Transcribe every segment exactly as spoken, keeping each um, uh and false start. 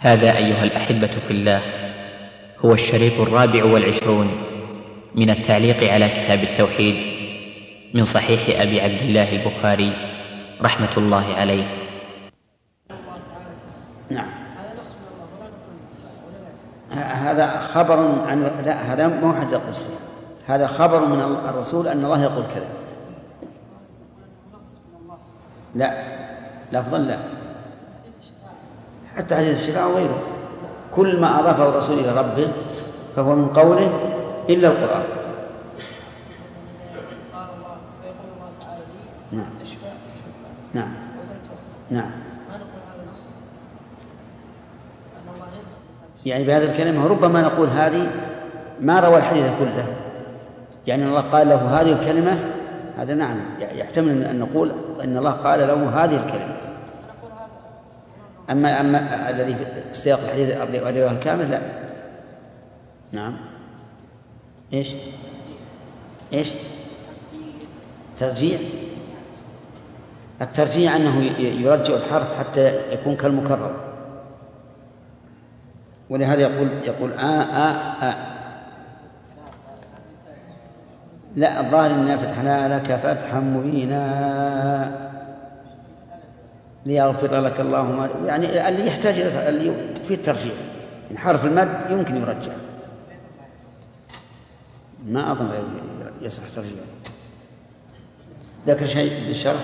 هذا أيها الأحبة في الله هو الشريط الرابع والعشرون من التعليق على كتاب التوحيد من صحيح أبي عبد الله البخاري رحمة الله عليه. نعم. هذا خبر عن لا هذا مو حديث قدسي، هذا خبر من الرسول أن الله يقول كذا. لا لفظا لا، حتى حديث الشفاعة وغيره كل ما أضافه الرسول إلى ربه فهو من قوله إلا القرآن. نعم نعم نعم. يعني بهذه الكلمة ربما نقول هذه ما روى الحديث كله، يعني الله قال له هذه الكلمة، هذا نعم يحتمل أن نقول أن الله قال له هذه الكلمة. أما أما الذي في سياق الحديث الرواية الكامل لا. نعم. إيش إيش ترجيع؟ الترجيع أنه يرجع الحرف حتى يكون كالمكرر، ولهذا يقول يقول آ آ آ. لا الظاهر إنا فتحنا لك فتحا مبينا ليغفر لك الله ما، يعني اللي يحتاج اللي في الترجيع يعني حرف المد يمكن يرجع، ما أظن يصح ترجيع. ذكر شيء بالشرح؟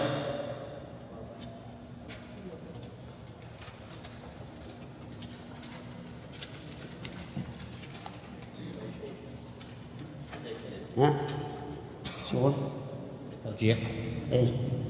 ها شو هو الترجيح؟ ايه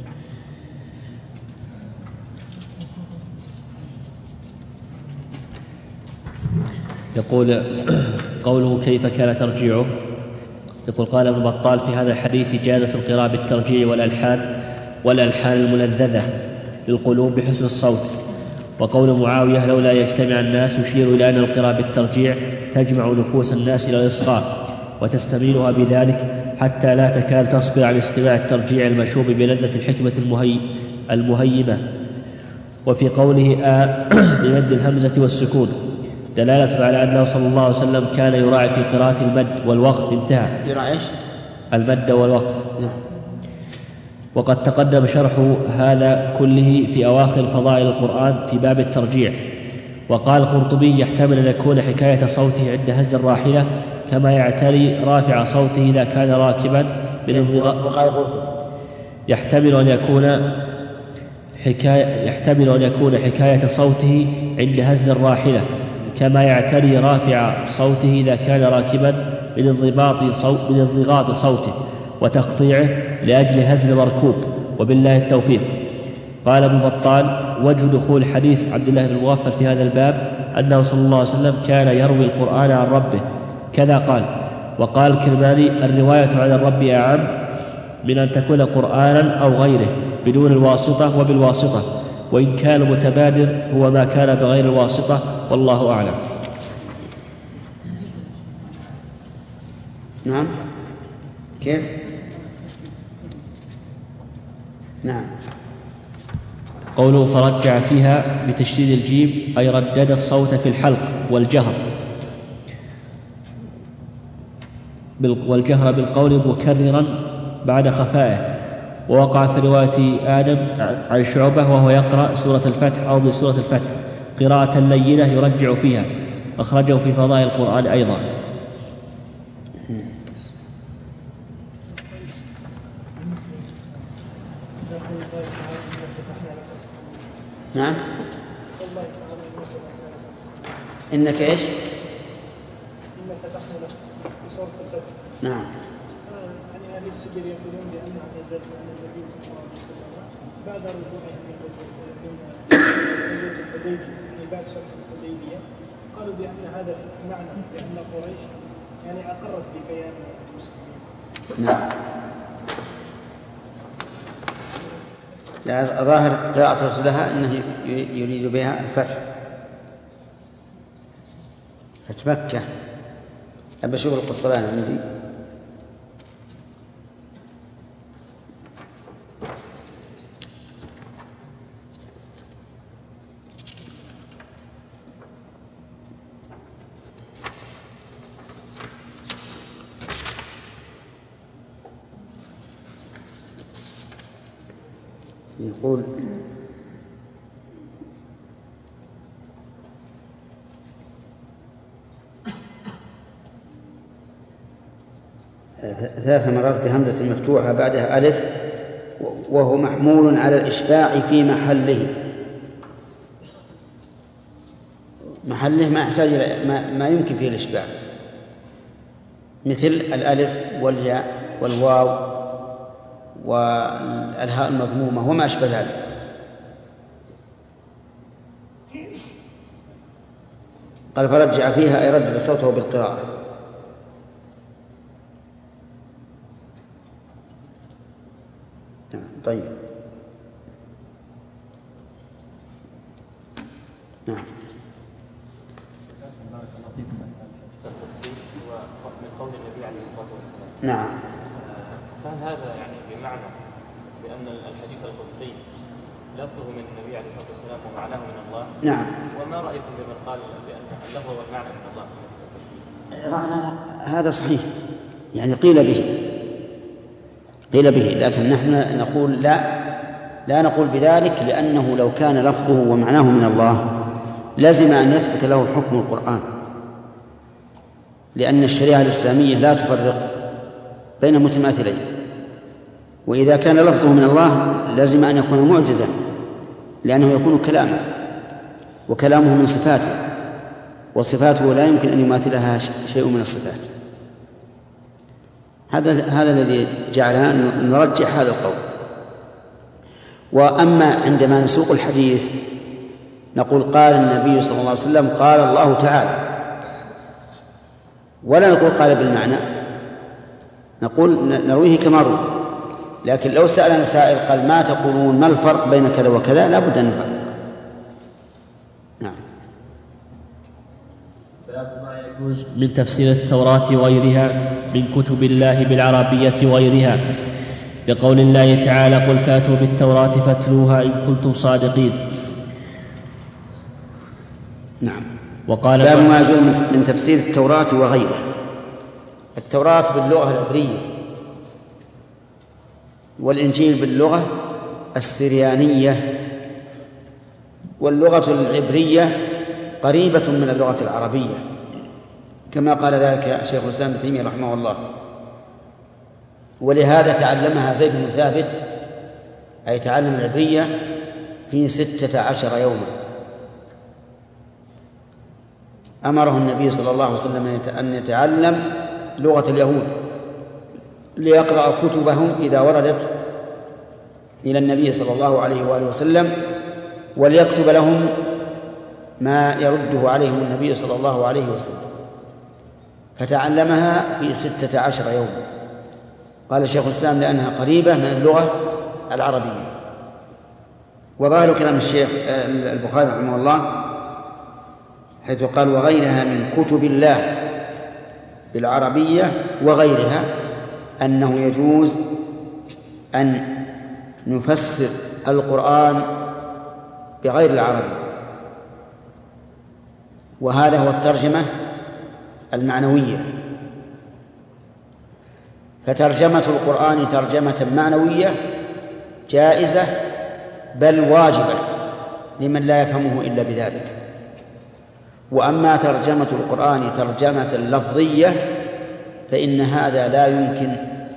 يقول قوله كيف كان ترجيعه؟ يقول قال ابن بطال في هذا الحديث جازت القراءة بالترجيع والألحان والألحان الملذذة للقلوب بحسن الصوت. وقول معاوية لولا يجتمع الناس يشير إلى أن القراءة بالترجيع تجمع نفوس الناس إلى الإصغاء وتستميلها بذلك حتى لا تكاد تصبر عن استماع الترجيع المشوب بلذة الحكمة المهي المهيمة. وفي قوله آ بمد الهمزة والسكون دلالة على أنه صلى الله عليه وسلم كان يراعي في قراءة المد والوقف. انتهى. يراعي المد والوقف. نعم. وقد تقدم شرح هذا كله في أواخر فضائل القرآن في باب الترجيع. وقال القرطبي يحتمل أن يكون حكاية صوته عند هز الراحلة كما يعتري رافع صوته إذا كان راكبا يحتمل أن يكون حكاية يحتمل أن يكون حكاية صوته عند هز الراحلة كما يعتري رافع صوته إذا كان راكبا من انضباط صوت من انضغاط صوته وتقطيعه لأجل هزل المركوب. وبالله التوفيق. قال ابن بطال وجه دخول حديث عبد الله بن المغفل في هذا الباب أنه صلى الله عليه وسلم كان يروي القرآن عن ربه كذا قال. وقال الكرماني الرواية عن الرب أعم من أن تكون قرآنا أو غيره بدون الواسطة وبالواسطة، وإن كان متبادر هو ما كان بغير الواسطة والله أعلم. نعم. كيف؟ نعم. قوله فرجع فيها بتشديد الجيم أي ردد الصوت في الحلق والجهر والجهر بالقول مكررا بعد خفائه. ووقع في رواية آدم عن شعبة وهو يقرأ سورة الفتح أو من سورة الفتح قراءة لينة يرجع فيها، أخرجه في فضائل القرآن أيضا. نعم. إنك إيش؟ إنك فتحنا لك سورة الفتح. نعم. يعني أهل السجر يقولون بأنها نزلت عن النبي صلى الله عليه وسلم بعد رجوعه من غزوة الحديبية، يعني بعد شرح الحديبية قالوا بأن هذا معنى بأن قريش يعني أقرت بكيان المسلمين. نعم. لا ظاهر قراءة رسولها أنه يريد بها الفتح فتح مكة. أبى أشوف القصة الآن عندي. يقول ثلاث مرات بهمزة مفتوحة بعدها ألف وهو محمول على الإشباع في محله. محله ما يحتاج إلى ما, ما يمكن فيه الإشباع، مثل الألف والياء والواو والهاء المضمومة وما أشبه ذلك. قال فرجع فيها أي ردد صوته بالقراءة. طيب نعم. من قول النبي عليه الصلاة والسلام. نعم. فهل هذا يعني بمعنى بأن الحديث القدسي لفظه من النبي عليه الصلاة والسلام ومعناه من الله؟ نعم. وما رأيكم بمن قال بأن اللفظ والمعنى من الله في الحديث القدسي؟ رأينا هذا صحيح، يعني قيل به قيل به لكن نحن نقول لا لا نقول بذلك، لأنه لو كان لفظه ومعناه من الله لازم أن يثبت له حكم القرآن، لأن الشريعة الإسلامية لا تفرق بين متماثلين، وإذا كان لفظه من الله لازم أن يكون معجزا، لأنه يكون كلاما، وكلامه من صفاته، وصفاته لا يمكن أن يماثلها شيء من الصفات. هذا هذا الذي جعلنا نرجح هذا القول. وأما عندما نسوق الحديث نقول قال النبي صلى الله عليه وسلم قال الله تعالى، ولا نقول قال بالمعنى، نقول نرويه كما روى. لكن لو سألنا سائل قال ما تقولون ما الفرق بين كذا وكذا، لا بد أن نفرق. نعم. باب ما يجوز من تفسير التوراة وغيرها من كتب الله بالعربية وغيرها، بقول الله تعالى قل فاتوا بالتوراة فاتلوها إن كنتم صادقين. نعم. وقال باب ما يجوز من تفسير التوراة وغيرها. التوراة باللغة العبرية، والإنجيل باللغة السريانية، واللغة العبرية قريبة من اللغة العربية كما قال ذلك شيخ الإسلام ابن تيمية رحمه الله، ولهذا تعلمها زيد بن ثابت، أي تعلم العبرية في ستة عشر يوما. أمره النبي صلى الله عليه وسلم أن يتعلم لغة اليهود ليقرأ كتبهم إذا وردت إلى النبي صلى الله عليه وآله وسلم، وليكتب لهم ما يرده عليهم النبي صلى الله عليه وسلم، فتعلمها في ستة عشر يوما. قال شيخ الإسلام لأنها قريبة من اللغة العربية. وظاهر كلام الشيخ البخاري رحمه الله حيث قال وغيرها من كتب الله بالعربية وغيرها أنه يجوز أن نفسر القرآن بغير العربي، وهذا هو الترجمة المعنوية. فترجمة القرآن ترجمة معنوية جائزة بل واجبة لمن لا يفهمه إلا بذلك. وأما ترجمة القرآن ترجمة لفظية فإن هذا لا يمكن،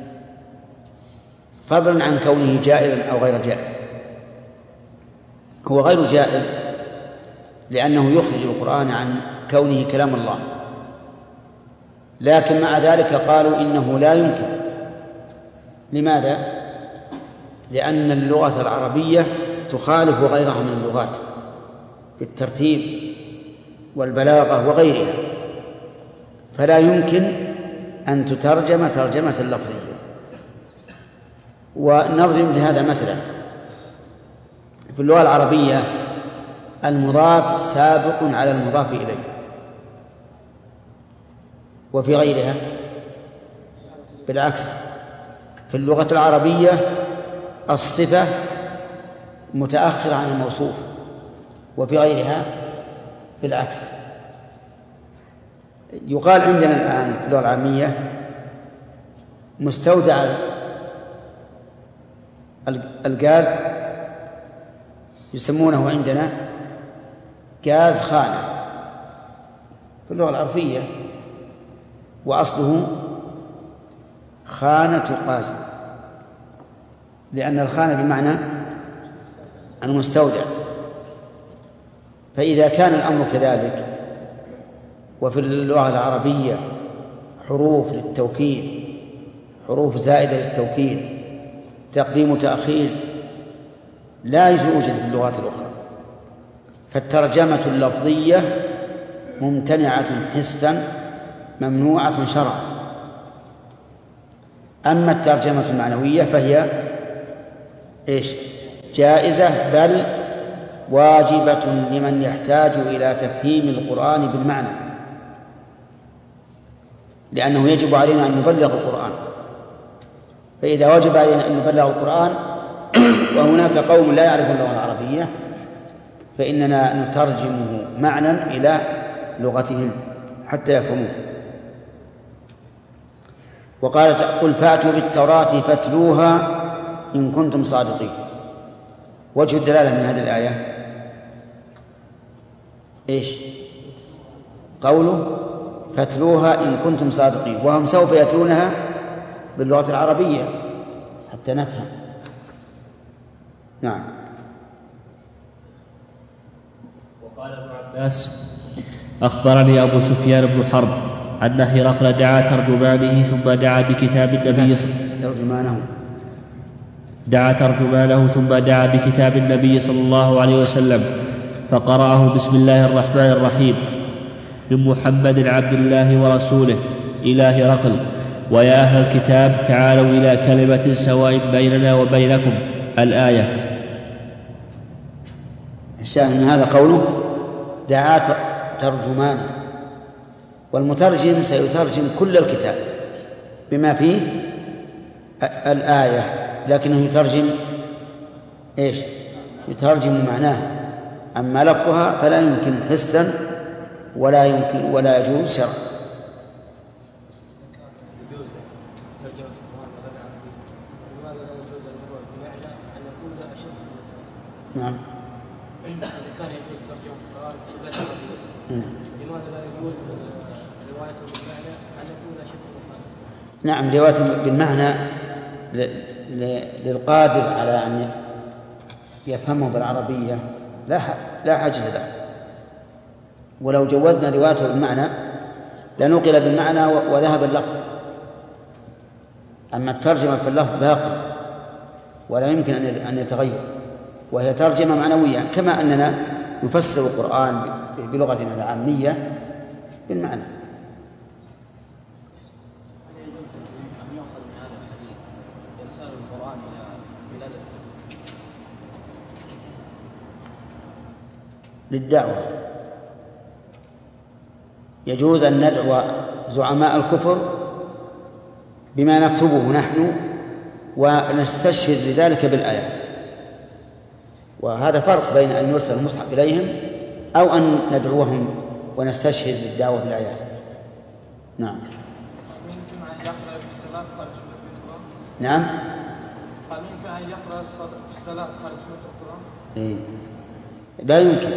فضلا عن كونه جائزا أو غير جائز. هو غير جائز لأنه يخرج القرآن عن كونه كلام الله، لكن مع ذلك قالوا إنه لا يمكن. لماذا؟ لأن اللغة العربية تخالف غيرها من اللغات في الترتيب والبلاغة وغيرها، فلا يمكن أن تترجم ترجمة لفظية. ونضرب لهذا مثلا في اللغة العربية المضاف سابق على المضاف إليه، وفي غيرها بالعكس. في اللغة العربية الصفة متأخرة عن الموصوف، وفي غيرها بالعكس. يقال عندنا الآن في اللغة العامية مستودع الغاز يسمونه عندنا جاز خانة في اللغة العربية، وأصله خانة قاز، لأن الخانة بمعنى المستودع. فإذا كان الأمر كذلك وفي اللغة العربية حروف للتوكيد، حروف زائدة للتوكيد، تقديم وتأخير، لا يوجد في اللغات الأخرى، فالترجمة اللفظية ممتنعة حسا ممنوعة شرعا. أما الترجمة المعنوية فهي إيش؟ جائزة، بل واجبة لمن يحتاج إلى تفهيم القرآن بالمعنى، لأنه يجب علينا أن نبلغ القرآن. فإذا وجب علينا أن نبلغ القرآن وهناك قوم لا يعرفون اللغة العربية، فإننا نترجمه معنى إلى لغتهم حتى يفهموه. وقالت قل فأتوا بالتوراة فاتلوها إن كنتم صادقين. وجه الدلالة من هذه الآية إيش؟ قوله فاتلوها إن كنتم صادقين، وهم سوف يتلونها باللغة العربية حتى نفهم. نعم. وقال ابن عباس أخبرني أبو سفيان بن حرب أن هرقل دعا ترجمانه ثم دعا بكتاب النبي ترجمانه دعا ترجمانه ثم دعا بكتاب النبي صلى الله عليه وسلم فقرأه بسم الله الرحمن الرحيم من محمد عبد الله ورسوله إلى هرقل ويا أهل الكتاب تعالوا إلى كلمة سواء بيننا وبينكم الآية. الشاهد من هذا قوله دعا ترجمانه، والمترجم سيترجم كل الكتاب بما فيه الآية، لكنه يترجم إيش؟ يترجم معناها، أما لفظها فلا يمكن حسا ولا يمكن ولا يجوز شرعا. نعم. إذا كان يجوز ترجمة القرآن لماذا لا يجوز روايته بالمعنى أن يكون أشد بالمعنى؟ نعم، رواية بالمعنى للقادر على أن يفهمه بالعربية لا لا حاجة له، ولو جوزنا روايته بالمعنى لنقل بالمعنى وذهب اللفظ. أما الترجمة في اللفظ باقي ولا يمكن أن يتغير، وهي ترجمة معنوية، كما أننا نفسر القرآن بلغتنا العامية بالمعنى. للدعوة يجوز أن ندعو زعماء الكفر بما نكتبه نحن ونستشهد لذلك بالآيات، وهذا فرق بين أن يرسل المصحف إليهم أو أن ندعوهم ونستشهد بالدعوة بالآيات. نعم. يمكن أن يقرأ في الصلاة خارج القرآن؟ نعم. قال يمكن أن يقرأ في الصلاة خارج القرآن؟ إيه. لا يمكن.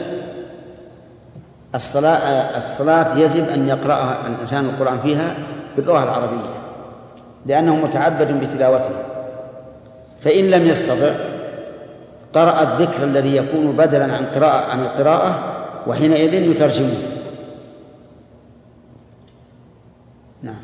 الصلاة الصلاة يجب أن يقرأها الإنسان القرآن فيها باللغة العربية لأنه متعبد بتلاوته، فإن لم يستطع قرأ الذكر الذي يكون بدلا عن قراءة عن القراءة وحينئذ يترجمه. نعم.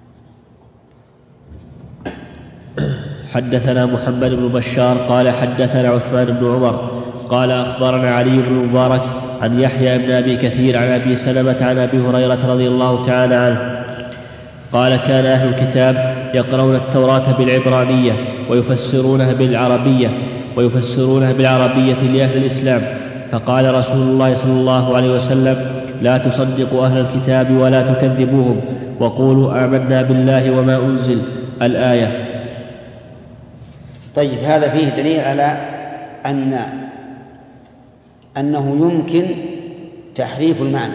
حدثنا محمد بن بشار قال حدثنا عثمان بن عمر قال أخبرنا علي بن المبارك عن يحيى بن أبي كثير عن أبي سلمة عن أبي هريرة رضي الله تعالى عنه قال كان أهل الكتاب يقرؤون التوراة بالعبرانية ويفسرونها بالعربية ويفسرونها بالعربية لأهل الإسلام، فقال رسول الله صلى الله عليه وسلم لا تصدقوا أهل الكتاب ولا تكذبوهم وقولوا آمنا بالله وما أنزل الآية. طيب، هذا فيه دليل على أن أنه يمكن تحريف المعنى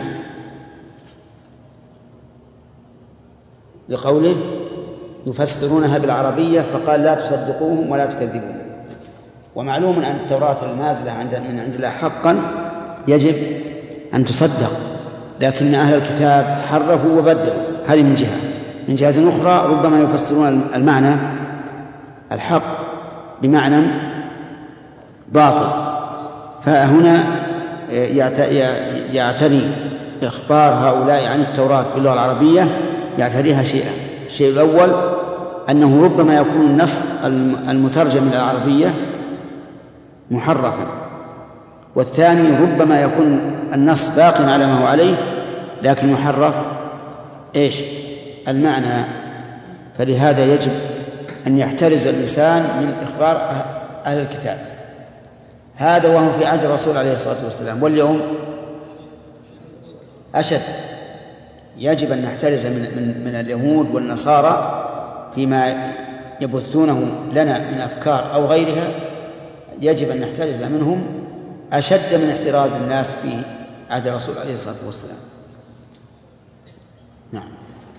لقوله يفسرونها بالعربية فقال لا تصدقوهم ولا تكذبوهم، ومعلوم أن التوراة النازلة عند من عند الله حقا يجب أن تصدق، لكن أهل الكتاب حرفوا وبدلوا، هذه من جهة. من جهة أخرى ربما يفسرون المعنى الحق بمعنى باطل، فهنا يعتري إخبار هؤلاء عن التوراة باللغة العربية يعتريها شيئا. الشيء الأول أنه ربما يكون النص المترجم من العربية محرفا، والثاني ربما يكون النص باق على ما هو عليه لكن يحرف إيش المعنى. فلهذا يجب أن يحترز الإنسان من إخبار أهل الكتاب، هذا وهو في عهد الرسول عليه الصلاة والسلام، واليوم أشد. يجب أن نحترز من, من, من اليهود والنصارى فيما يبثونه لنا من أفكار أو غيرها، يجب أن نحترز منهم أشد من احتراز الناس في عهد الرسول عليه الصلاة والسلام. نعم.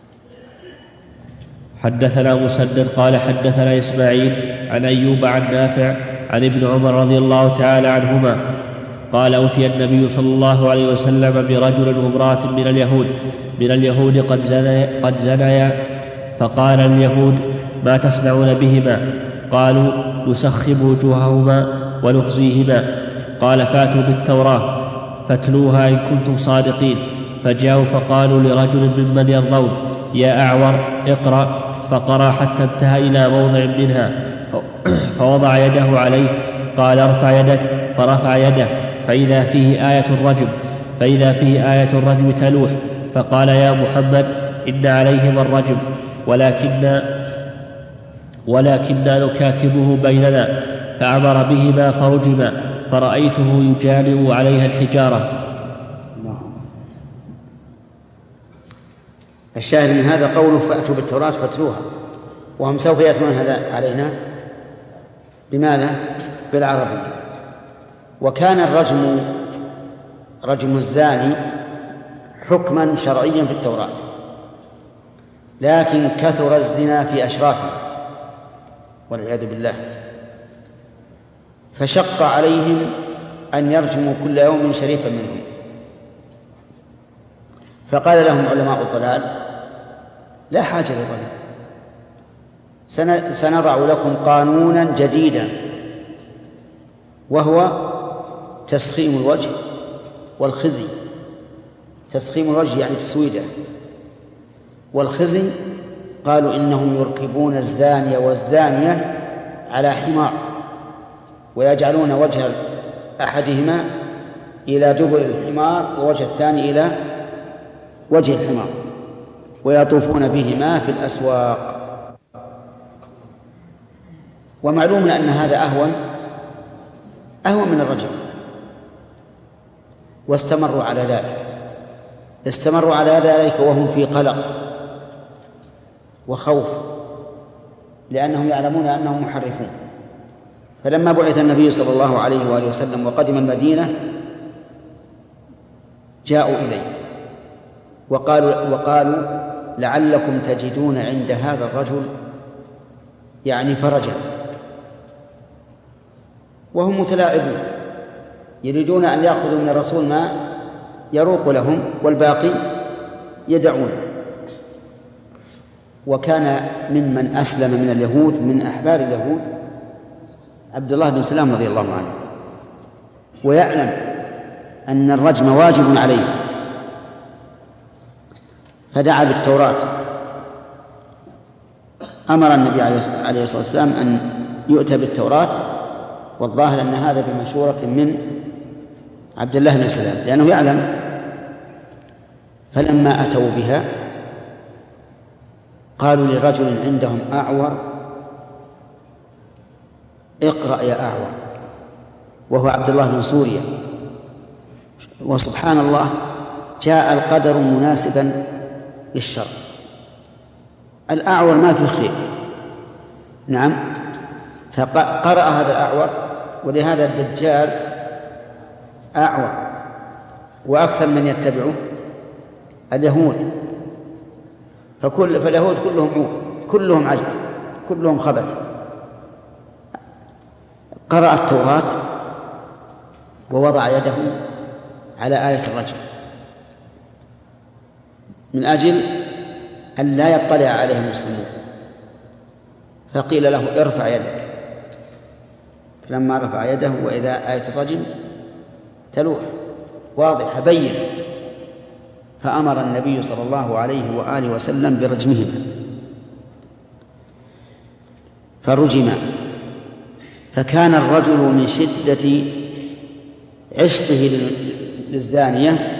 حدثنا مسدد قال حدثنا إسماعيل عن أيوب عن نافع عن ابن عمر رضي الله تعالى عنهما قال أوتي النبي صلى الله عليه وسلم برجل وامرأة من اليهود من اليهود قد زنيا قد زنيا فقال اليهود ما تصنعون بهما؟ قالوا نسخب وجوههما ونخزيهما. قال فاتوا بالتوراة فاتلوها إن كنتم صادقين. فجاءوا فقالوا لرجل ممن يرضون يا أعور اقرأ، فقرأ حتى انتهى إلى موضع منها فوضع يده عليه. قال ارفع يدك، فرفع يده فإذا فيه آية الرجم فإذا فيه آية الرجم تلوح. فقال يا محمد إن عليهم الرجم ولكن ولكننا نكاتبه بيننا. فأمر بهما فرجما، فرأيته يجارئ عليها الحجارة. الشاهد من هذا قوله فأتوا بالتوراة فاتلوها، وهم سوف يأتون هذا علينا بماذا؟ بالعربية. وكان الرجم رجم الزاني حكما شرعيا في التوراة، لكن كثر الزنا في أشرافه والعياذ بالله، فشق عليهم أن يرجموا كل يوم شريفا منهم. فقال لهم علماء الضلال لا حاجة للظلم، سنضع لكم قانونا جديدا وهو تسخيم الوجه والخزي. تسخيم الوجه يعني تسويده، والخزي قالوا إنهم يركبون الزانية والزانية على حمار ويجعلون وجه أحدهما إلى دبر الحمار ووجه الثاني إلى وجه الحمار ويطوفون بهما في الأسواق. ومعلوم أن هذا أهون أهون من الرجم، واستمروا على ذلك استمروا على ذلك وهم في قلق وخوف، لأنهم يعلمون أنهم محرفون. فلما بعث النبي صلى الله عليه وآله وسلم وقدم المدينة جاءوا إليه وقالوا, وقالوا لعلكم تجدون عند هذا الرجل يعني فرجا، وهم متلاعبون يريدون أن يأخذوا من الرسول ما يروق لهم والباقي يدعونه. وكان ممن أسلم من اليهود من أحبار اليهود عبد الله بن سلام رضي الله عنه، ويعلم أن الرجم واجب عليه، فدعا بالتوراة. أمر النبي عليه الصلاة والسلام أن يؤتى بالتوراة، والظاهر أن هذا بمشورة من عبد الله بن سلام لأنه يعلم. فلما أتوا بها قالوا لرجل عندهم أعور اقرأ يا أعور، وهو عبد الله بن سوريا. وسبحان الله جاء القدر مناسبا للشر، الأعور ما في خير. نعم، فقرأ هذا الأعور، ولهذا الدجال أعور وأكثر من يتبعه اليهود، فكل فاليهود كلهم عور، كلهم عيب، كلهم خبث. قرأ التوراة ووضع يده على آية الرجم من أجل أن لا يطلع عليه المسلمون، فقيل له ارفع يدك، فلما رفع يده وإذا آية الرجم تلوح واضحة بينة، فأمر النبي صلى الله عليه وآله وسلم برجمهما فرجما. فكان الرجل من شدة عشقه للزانية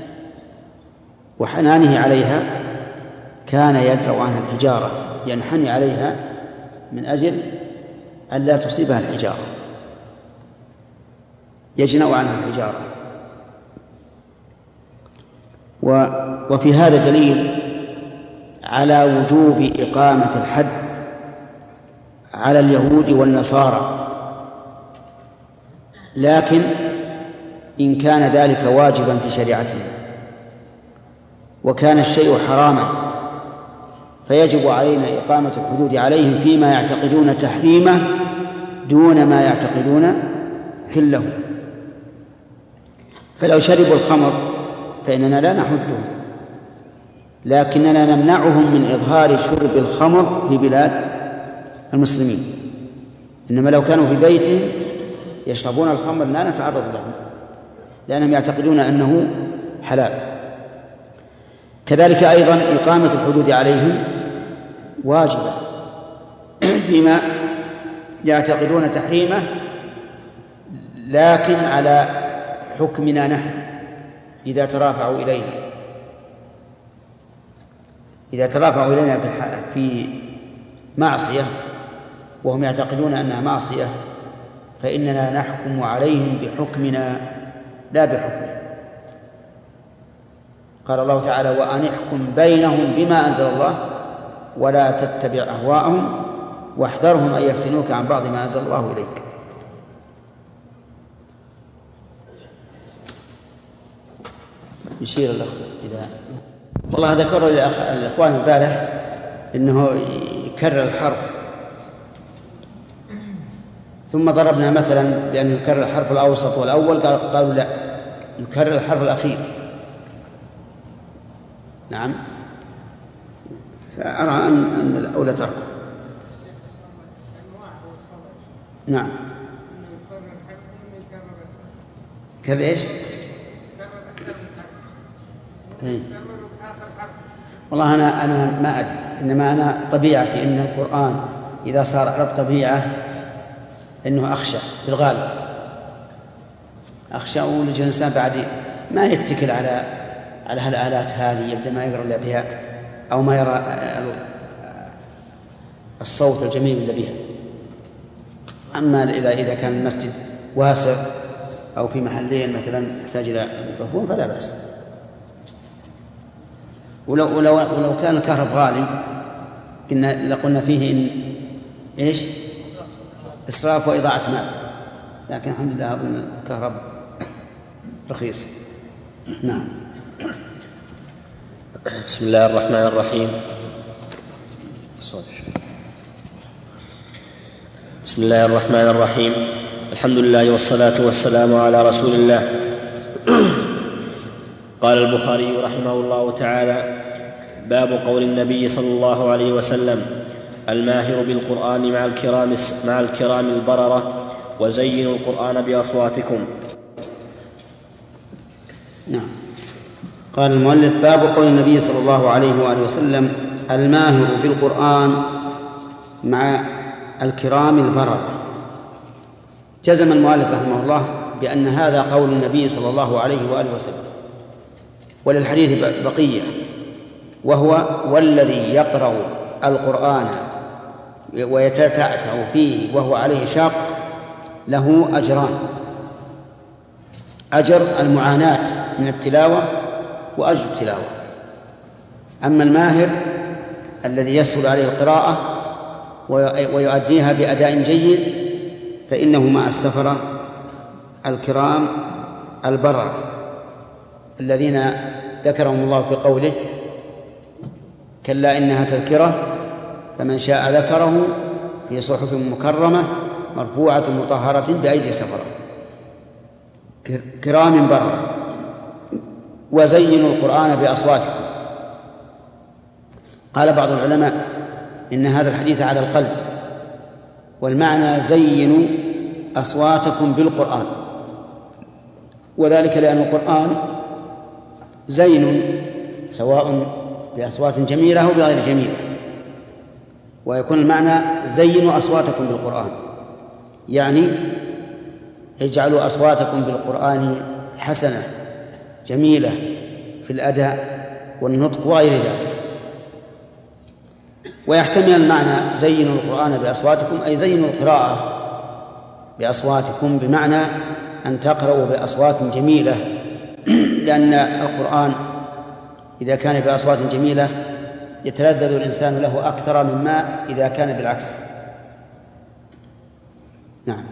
وحنانه عليها كان يدرأ عنها الحجارة، ينحني عليها من أجل أن لا تصيبها الحجارة، يجنأ عنها الحجارة. وفي هذا دليل على وجوب إقامة الحد على اليهود والنصارى، لكن إن كان ذلك واجبا في شريعتهم وكان الشيء حراما فيجب علينا إقامة الحدود عليهم فيما يعتقدون تحريمه دون ما يعتقدون حله. فلو شربوا الخمر فإننا لا نحدهم، لكننا نمنعهم من إظهار شرب الخمر في بلاد المسلمين. إنما لو كانوا في بيتهم يشربون الخمر لا نتعرض لهم لأنهم يعتقدون أنه حلال. كذلك أيضا إقامة الحدود عليهم واجبة فيما يعتقدون تحريمه، لكن على حكمنا نحن إذا ترافعوا إلينا إذا ترافعوا إلينا في معصية وهم يعتقدون أنها معصية فإننا نحكم عليهم بحكمنا لا بحكمهم. قال الله تعالى: وأن احكم بينهم بما أنزل الله ولا تتبع أهواءهم واحذرهم أن يفتنوك عن بعض ما أنزل الله إليك. يشير الأخ إذا والله ذكر الأخوان البارح إنه يكرر الحرف، ثم ضربنا مثلا بأنه يكرر الحرف الأوسط والأول، قالوا لا، يكرر الحرف الأخير. نعم، فأرى أن أن الأولى تركه. نعم، كيف إيش؟ إيه؟ والله أنا أنا ما أدري، إنما أنا طبيعتي إن القرآن إذا صار على الطبيعة إنه أخشى في الغالب، أخشى ولج الإنسان بعد ما يتكل على على هالآلات هذه، يبدأ ما يقرأ إلا بها أو ما يرى الصوت الجميل إلا بها. أما إذا كان المسجد واسع أو في محلين مثلا يحتاج إلى ميكروفون فلا بأس. ولو ولو ولو كان الكهرب غالي كنا لقلنا فيه إن إيش؟ إسراف وإضاعة مال، لكن الحمد لله أظن الكهرب رخيص. نعم. بسم الله الرحمن الرحيم. بسم الله الرحمن الرحيم. الحمد لله والصلاة والسلام على رسول الله. قال البخاري رحمه الله تعالى: باب قول النبي صلى الله عليه وسلم: الماهر بالقرآن مع الكرام مع الكرام البررة وزينوا القرآن بأصواتكم. نعم. قال المؤلف: باب قول النبي صلى الله عليه وآله وسلم: الماهر بالقرآن مع الكرام البررة. جزم المؤلف رحمه الله بأن هذا قول النبي صلى الله عليه وآله وسلم، وللحديث بقية، وهو: والذي يقرأ القرآن ويتتعتع فيه وهو عليه شاق له أجران: أجر المعاناة من التلاوة وأجر التلاوة. أما الماهر الذي يسهل عليه القراءة ويؤديها بأداء جيد فإنه مع السفرة الكرام البررة الذين ذكرهم الله في قوله: كلا إنها تذكرة فمن شاء ذكره في صحف مكرمة مرفوعة مطهرة بأيدي سفرة كرام بررة. وزينوا القرآن بأصواتكم. قال بعض العلماء إن هذا الحديث على القلب، والمعنى زينوا أصواتكم بالقرآن، وذلك لأن القرآن زين سواء بأصوات جميلة أو بغير جميلة، ويكون المعنى زينوا أصواتكم بالقرآن، يعني اجعلوا أصواتكم بالقرآن حسنة جميلة في الأداء والنطق وغير ذلك. ويحتمل المعنى زينوا القرآن بأصواتكم أي زينوا القراءة بأصواتكم، بمعنى أن تقرأوا بأصوات جميلة، لأن القرآن إذا كان بأصوات جميلة يتلذذ الإنسان له أكثر مما إذا كان بالعكس. نعم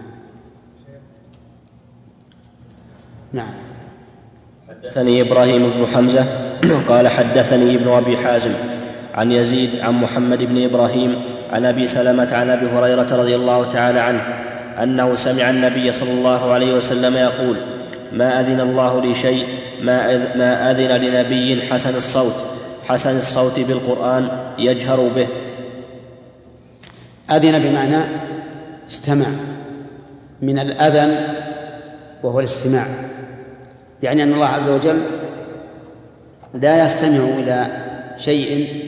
نعم. حدثني إبراهيم بن حمزة قال حدثني ابن أبي حازم عن يزيد عن محمد بن إبراهيم عن أبي سلمة عن أبي هريرة رضي الله تعالى عنه أنه سمع النبي صلى الله عليه وسلم يقول: ما أذن الله لشيء ما, ما أذن لنبي حسن الصوت حسن الصوت بالقرآن يجهر به. أذن بمعنى استمع، من الأذن وهو الاستماع، يعني أن الله عز وجل لا يستمع إلى شيء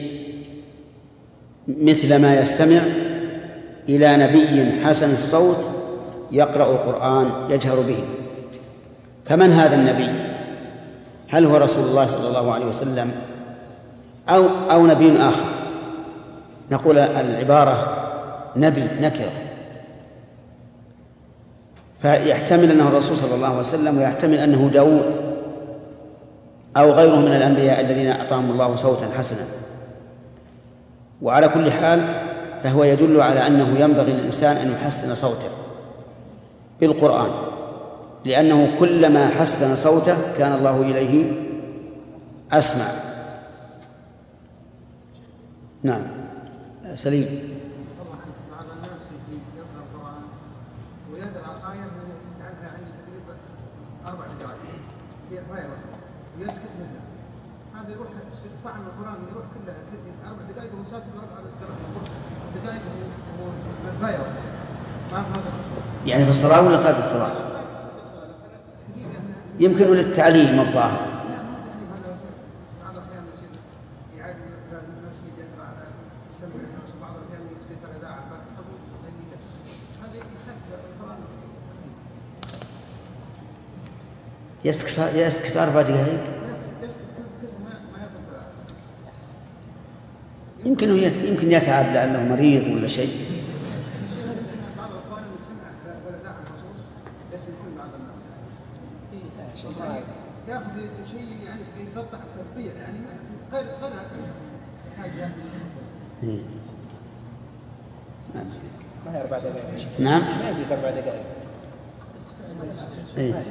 مثل ما يستمع إلى نبي حسن الصوت يقرأ القرآن يجهر به. فمن هذا النبي؟ هل هو رسول الله صلى الله عليه وسلم أو, أو نبي آخر؟ نقول العبارة نبي نكرة، فيحتمل أنه الرسول صلى الله عليه وسلم، ويحتمل أنه داود أو غيره من الأنبياء الذين أعطاهم الله صوتا حسنا. وعلى كل حال فهو يدل على أنه ينبغي للإنسان أن يحسن صوته بالقرآن، لأنه كلما حسن صوته كان الله إليه أسمع. نعم سليم. ويسكت منها، هذا يروح طعم القرآن يروح كلها كل أربع دقائق ومسافر أربع دقائق وفاير ما ما يعني في الصلاة ولا خارج الصلاة؟ يمكن للتعليم الظاهر. بعض الأحيان يصير يعاد المسجد يقرأ على يسمع الناس، وبعض الأحيان يصير في الإذاعة قبل دقيقة، هذا يخفف القرآن. يسكت يسكت أربع دقائق، يمكن يمكن يتعب لأنه مريض ولا شيء. بعض الأخوان يسمع ولداء الخصوص يسمعون بعض الناس يأخذ شيء يعني يقطع التغطية، يعني غير غير حاجة. ما هي أربع دقائق. نعم. ما يجلس أربع دقائق. إيه.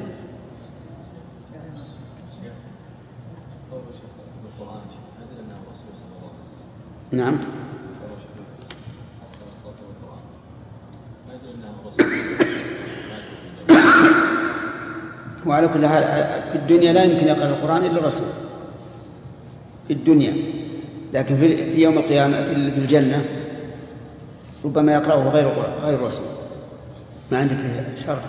نعم. وعلى كل حال في الدنيا لا يمكن يقرأ القرآن إلا الرسول في الدنيا، لكن في يوم القيامة في الجنة ربما يقرأه غير غير الرسول. ما عندك شرح؟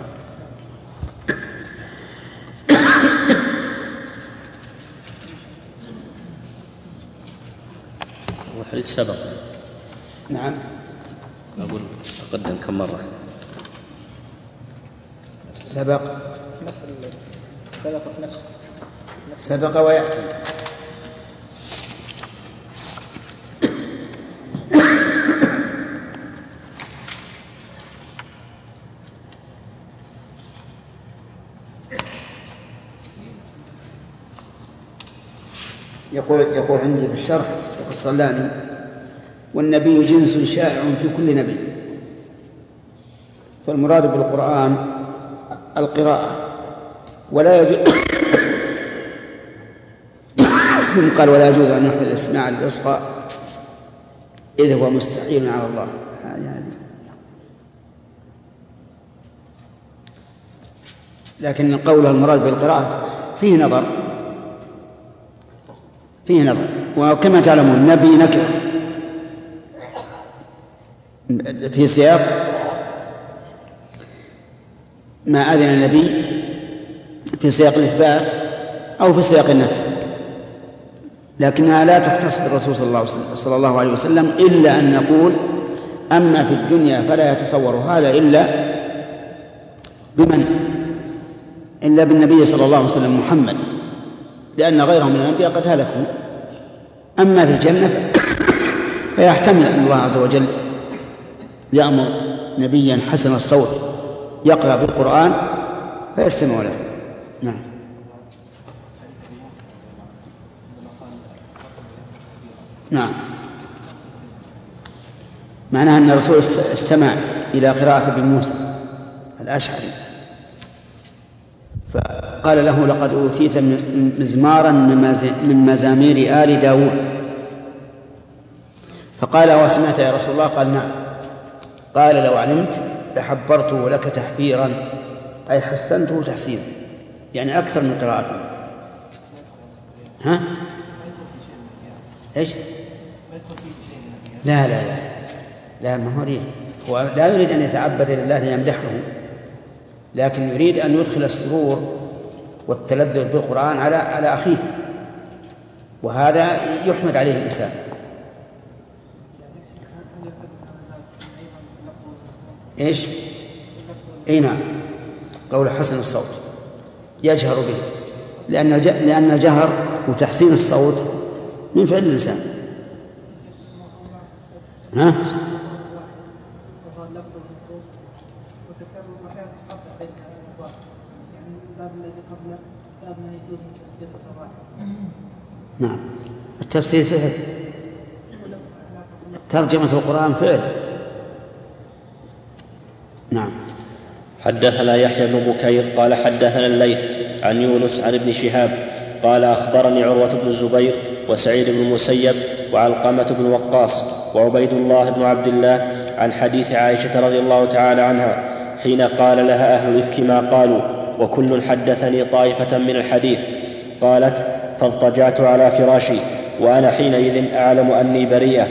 والحديث سبق. نعم. أقول أقدم كم مرة سبق نفس سبق في نفسه سبق ويأتي. يقول يقول عندي بالشرح يقول الصلاني: والنبي جنس شائع في كل نبي، فالمراد بالقرآن القراءة، ولا يجوز قال ولا يجوز أن يحمل الإسماع للإصغاء إذ هو مستحيل على الله. يعني لكن قوله المراد بالقراءة فيه نظر فيه نظر وكما تعلمون النبي نكر في سياق ما أذن النبي في سياق الإثبات أو في سياق النفي، لكنها لا تختص بالرسول صلى الله عليه وسلم إلا أن نقول أما في الدنيا فلا يتصور هذا إلا بمن إلا بالنبي صلى الله عليه وسلم محمد، لأن غيرهم من الأنبياء قد هلكوا. أما في الجنة فيحتمل أن الله عز وجل يأمر نبيا حسن الصوت يقرأ بالقرآن فيستمع له. نعم. نعم، معناها أن الرسول استمع إلى قراءة ابن موسى الأشعري فقال له لقد أوتيت مزمارا من مزامير آل داود، فقال وسمعت يا رسول الله؟ قال نعم. قال لو علمت لحبرته لك تحبيرا، أي حسنته تحسينا، يعني أكثر من قراءته. ها؟ إيش؟ لا لا لا لا ما هو هو لا يريد أن يتعبد لله ليمدحه، لكن يريد أن يدخل السرور والتلذذ بالقرآن على على أخيه، وهذا يحمد عليه الإنسان. إيش؟ أي نعم، قول حسن الصوت يجهر به، لأن لأن الجهر وتحسين الصوت من فعل الإنسان. ها؟ نعم، التفسير فعل، ترجمة القرآن فعل. نعم. حدثنا يحيى بن بكير قال حدثنا الليث عن يونس عن ابن شهاب قال أخبرني عروة بن الزبير وسعيد بن المسيب وعلقمة بن وقاص وعبيد الله بن عبد الله عن حديث عائشة رضي الله تعالى عنها حين قال لها أهل الإفك ما قالوا وكل حدثني طائفة من الحديث، قالت فاضطجعت على فراشي وأنا حينئذ أعلم أني بريئة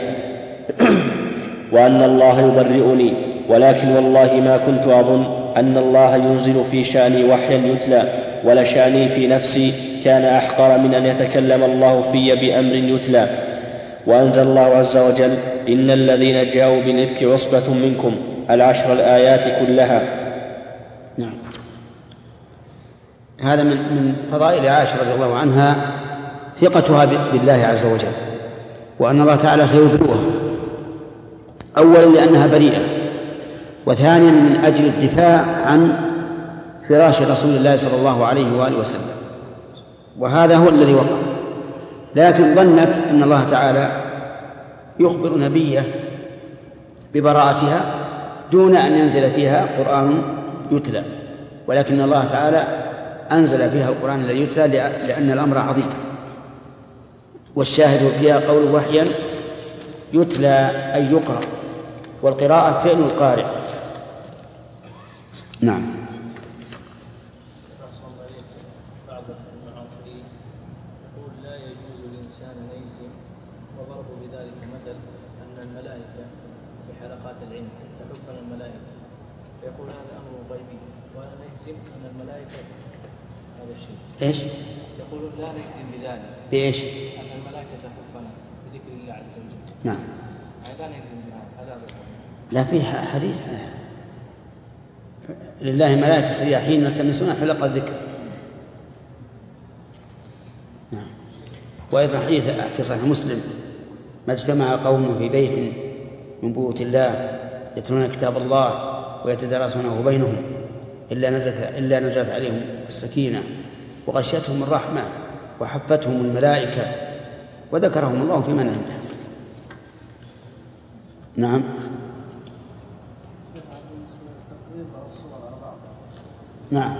وأن الله يبرئني، ولكن والله ما كنت أظن أن الله ينزل في شأني وحيا يتلى، ولشأني في نفسي كان أحقر من أن يتكلم الله في بأمر يتلى. وأنزل الله عز وجل إن الذين جاءوا بالإفك عصبة منكم العشر الآيات كلها. نعم. هذا من من فضائل عائشة رضي الله عنها ثقتها بالله عز وجل، وأن الله تعالى سيبرئها، أولا لأنها بريئة، وثانيا من أجل الدفاع عن فراش رسول الله صلى الله عليه وآله وسلم، وهذا هو الذي وقع. لكن ظنت أن الله تعالى يخبر نبيه ببراءتها دون أن ينزل فيها قرآن يتلى، ولكن الله تعالى أنزل فيها القرآن الذي يتلى لأن الأمر عظيم، والشاهد فيها قول وحيا يتلى أي يقرأ، والقراءة فعل القارئ. نعم. بعض المعاصرين يقول لا يجوز للإنسان أن يجزم، وضرب بذلك مثل أن الملائكة في حلقات العلم تحفنا الملائكة، فيقول هذا أمر غيبي، وأنا نجزم أن الملائكة هذا الشيء. إيش؟ يقولون لا نجزم بذلك. بإيش؟ أن الملائكة تحفنا بذكر الله عز وجل. نعم. لا نجزم بهذا. لا فيها حديث لله ملائكة سياحين يلتمسون حلق الذكر. نعم. وأيضا حديث في صحيح مسلم ما اجتمع قوم في بيت من بيوت الله يتلون كتاب الله ويتدارسونه بينهم إلا نزلت إلا نزلت عليهم السكينة وغشيتهم الرحمة وحفتهم الملائكة وذكرهم الله في من عنده. نعم. نعم.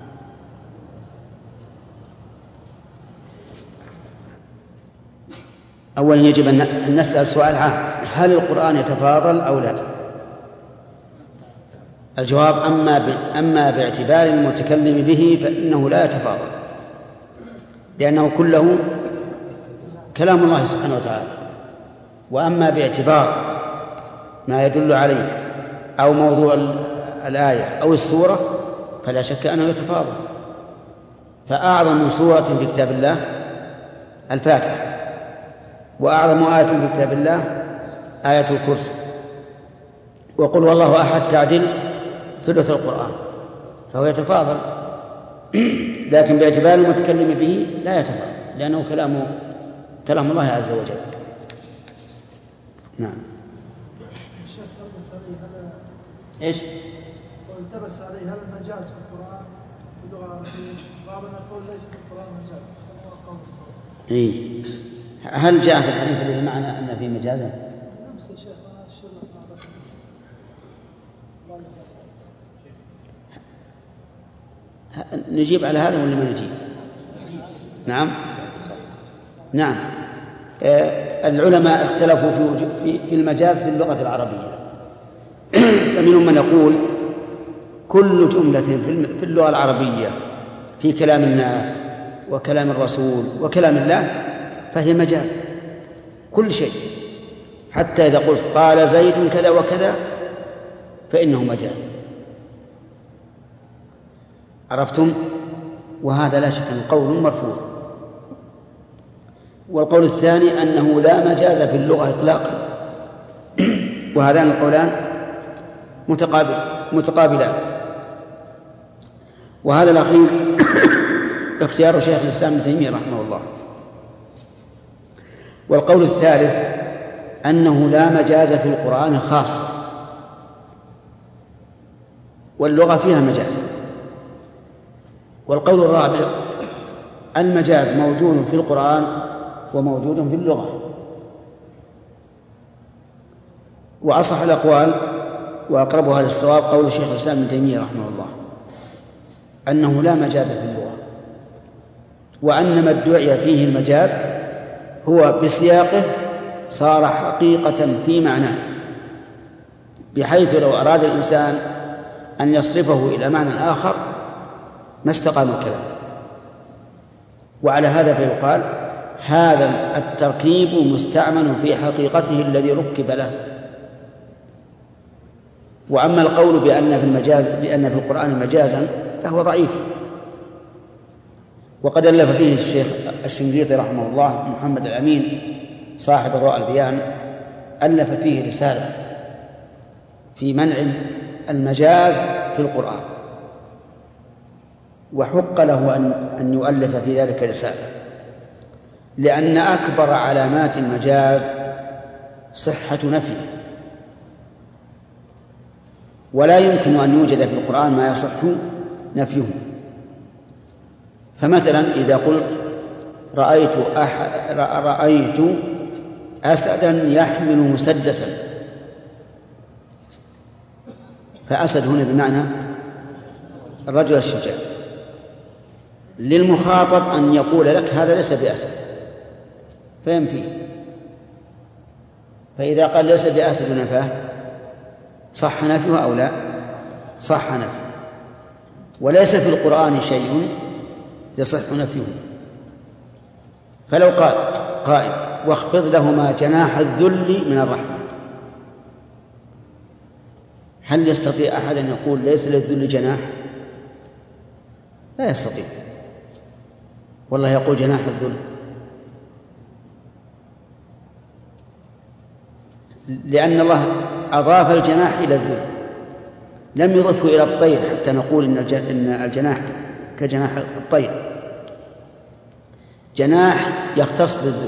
أولا يجب أن نسأل سؤال عام: هل القرآن يتفاضل أو لا؟ الجواب أما, ب... أما باعتبار المتكلم به فإنه لا يتفاضل، لأنه كله كلام الله سبحانه وتعالى. وأما باعتبار ما يدل عليه أو موضوع الآية أو السورة فلا شك أنه يتفاضل. فأعظم سورة في كتاب الله الفاتحة، وأعظم آية في كتاب الله آية الكرسي، وقل والله أحد تعدل ثلث القرآن، فهو يتفاضل. لكن باعتبار المتكلم به لا يتفاضل، لأنه كلام كلام الله عز وجل. نعم. الشيخ التبس عليه هل ايش؟ التبس عليه هل المجاز في القرآن في اللغة العربية؟ بعضنا يقول ليس في القرآن مجاز، هو قول الصواب. إيه. هل جاء في الحديث الذي معنا أن في مجازا؟ نفس الشيخ أنا الشرط مع ذلك. نجيب على هذا ولا ما نجيب؟ نعم. نعم. آه العلماء اختلفوا في في في المجاز في اللغة العربية. فمنهم من يقول كل جملة في اللغة العربية في كلام الناس وكلام الرسول وكلام الله فهي مجاز، كل شيء، حتى إذا قلت قال زيد كذا وكذا فإنه مجاز. عرفتم؟ وهذا لا شك أنه قول مرفوض. والقول الثاني أنه لا مجاز في اللغة إطلاقا، وهذان القولان متقابل متقابلان. وهذا الأخير اختيار شيخ الإسلام ابن تيمية رحمه الله. والقول الثالث أنه لا مجاز في القرآن خاص، واللغة فيها مجاز. والقول الرابع المجاز موجود في القرآن وموجود في اللغة. وأصح الأقوال وأقربها للصواب قول شيخ الإسلام ابن تيمية رحمه الله أنه لا مجاز في اللغة، وأن ما ادعي فيه المجاز هو بسياقه صار حقيقة في معناه، بحيث لو أراد الإنسان أن يصرفه إلى معنى آخر ما استقام الكلام. وعلى هذا فيقال هذا التركيب مستعمل في حقيقته الذي ركب له. وأما القول بأن في المجاز بأن في القرآن مجازا فهو ضعيف. وقد ألف فيه الشيخ الشنقيطي رحمه الله محمد الأمين صاحب ضوء البيان، ألف فيه رسالة في منع المجاز في القرآن، وحق له أن أن يؤلف في ذلك رسالة، لأن أكبر علامات المجاز صحة نفيه، ولا يمكن أن يوجد في القرآن ما يصح نفيه. فمثلا إذا قلت رأيت أح... رأيت أسدا يحمل مسدسا، فأسد هنا بمعنى الرجل الشجاع. للمخاطب أن يقول لك هذا ليس بأسد فينفي، فإذا قال ليس بأسد نفاه صح نفيه أو لا؟ صح نفيه. وليس في القرآن شيء يصح نفيه. فلو قال قائل واخفض لهما جناح الذل من الرحمة، هل يستطيع أحد أن يقول ليس للذل جناح؟ لا يستطيع. والله يقول جناح الذل، لأن الله أضاف الجناح إلى الذل، لم يضفه إلى الطير حتى نقول إن الجناح كجناح الطير. جناح يختص بالذل.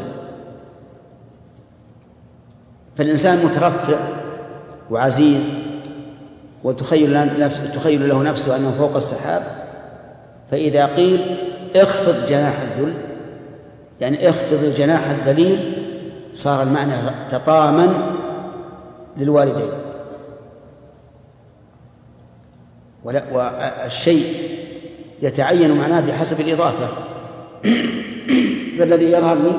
فالإنسان مترفع وعزيز وتخيل تخيل له نفسه أنه فوق السحاب، فإذا قيل اخفض جناح الذل يعني اخفض الجناح الذليل صار المعنى تطامن للوالدين. والشيء يتعين معناه بحسب الإضافة. فالذي يظهر لي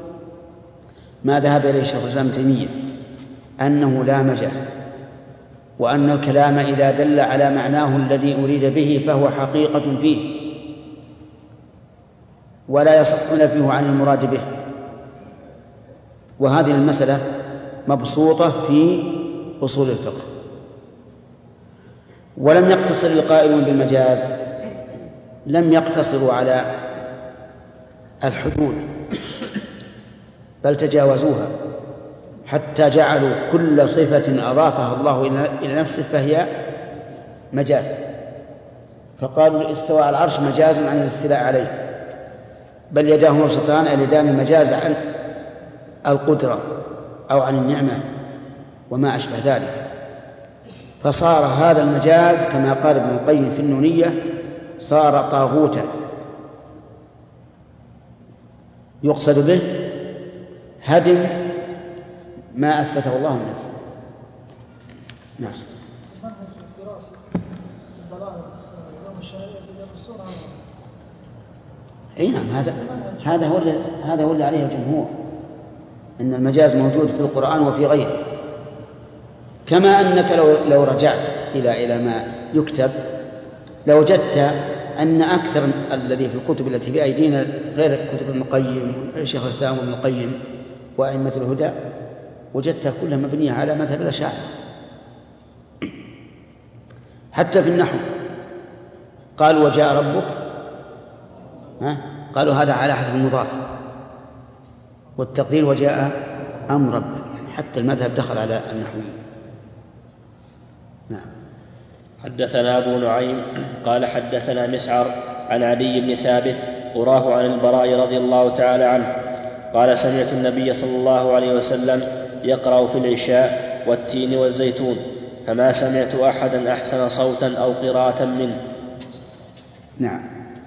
ما ذهب إليه الشيخ الإسلام ابن تيمية أنه لا مجاز وأن الكلام إذا دل على معناه الذي أريد به فهو حقيقة فيه ولا يصح نفيه عن المراد به. وهذه المسألة مبسوطة في أصول الفقه. ولم يقتصر القائلون بالمجاز، لم يقتصروا على الحدود بل تجاوزوها حتى جعلوا كل صفة أضافها الله إلى نفسه فهي مجاز. فقالوا الاستواء على العرش مجاز عن الاستيلاء عليه، بل يداه مبسوطتان اليدان المجاز عن القدرة أو عن النعمة وما أشبه ذلك. فصار هذا المجاز كما قال ابن القيم في النونية صار طاغوتا يقصد به هدم ما أثبته الله لنفسه. نعم. اي نعم، هذا هذا هو هذا هو اللي عليه الجمهور، ان المجاز موجود في القرآن وفي غيره. كما انك لو لو رجعت الى الى ما يكتب لوجدت ان اكثر الذي في الكتب التي في ايدينا غير كتب ابن القيم شيخ الاسلام ابن القيم وائمة الهدى وجدتها كلها مبنية على مذهب الأشاعرة. حتى في النحو قالوا وجاء ربك، ها؟ قالوا هذا على حذف المضاف، والتقدير وجاء أمر ربك، يعني حتى المذهب دخل على النحويين. نعم. حدثنا أبو نعيم قال حدثنا مسعر عن علي بن ثابت أراه عن البراء رضي الله تعالى عنه قال سمعت النبي صلى الله عليه وسلم يقرأ في العشاء والتين والزيتون فما سمعت أحدا أحسن صوتا أو قراءة منه. نعم.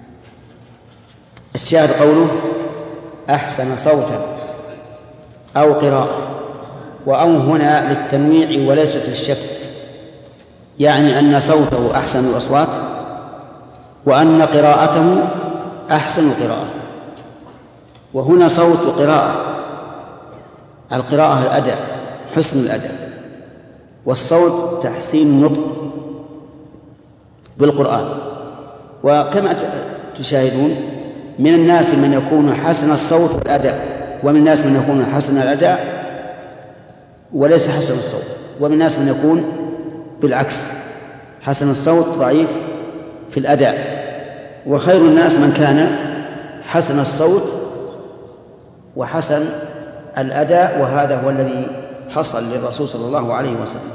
الشاهد قوله أحسن صوتا أو قراءة، وأو هنا للتنويع وليست للشك، يعني أن صوته أحسن الأصوات وأن قراءته أحسن القراءة. وهنا صوت قراءة، القراءة الأداء حسن الأداء، والصوت تحسين النطق بالقرآن. وكما تشاهدون من الناس من يكون حسن الصوت والأداء، ومن الناس من يكون حسن الأداء وليس حسن الصوت، ومن الناس من يكون بالعكس حسن الصوت ضعيف في الأداء. وخير الناس من كان حسن الصوت وحسن الأداء، وهذا هو الذي حصل للرسول صلى الله عليه وسلم.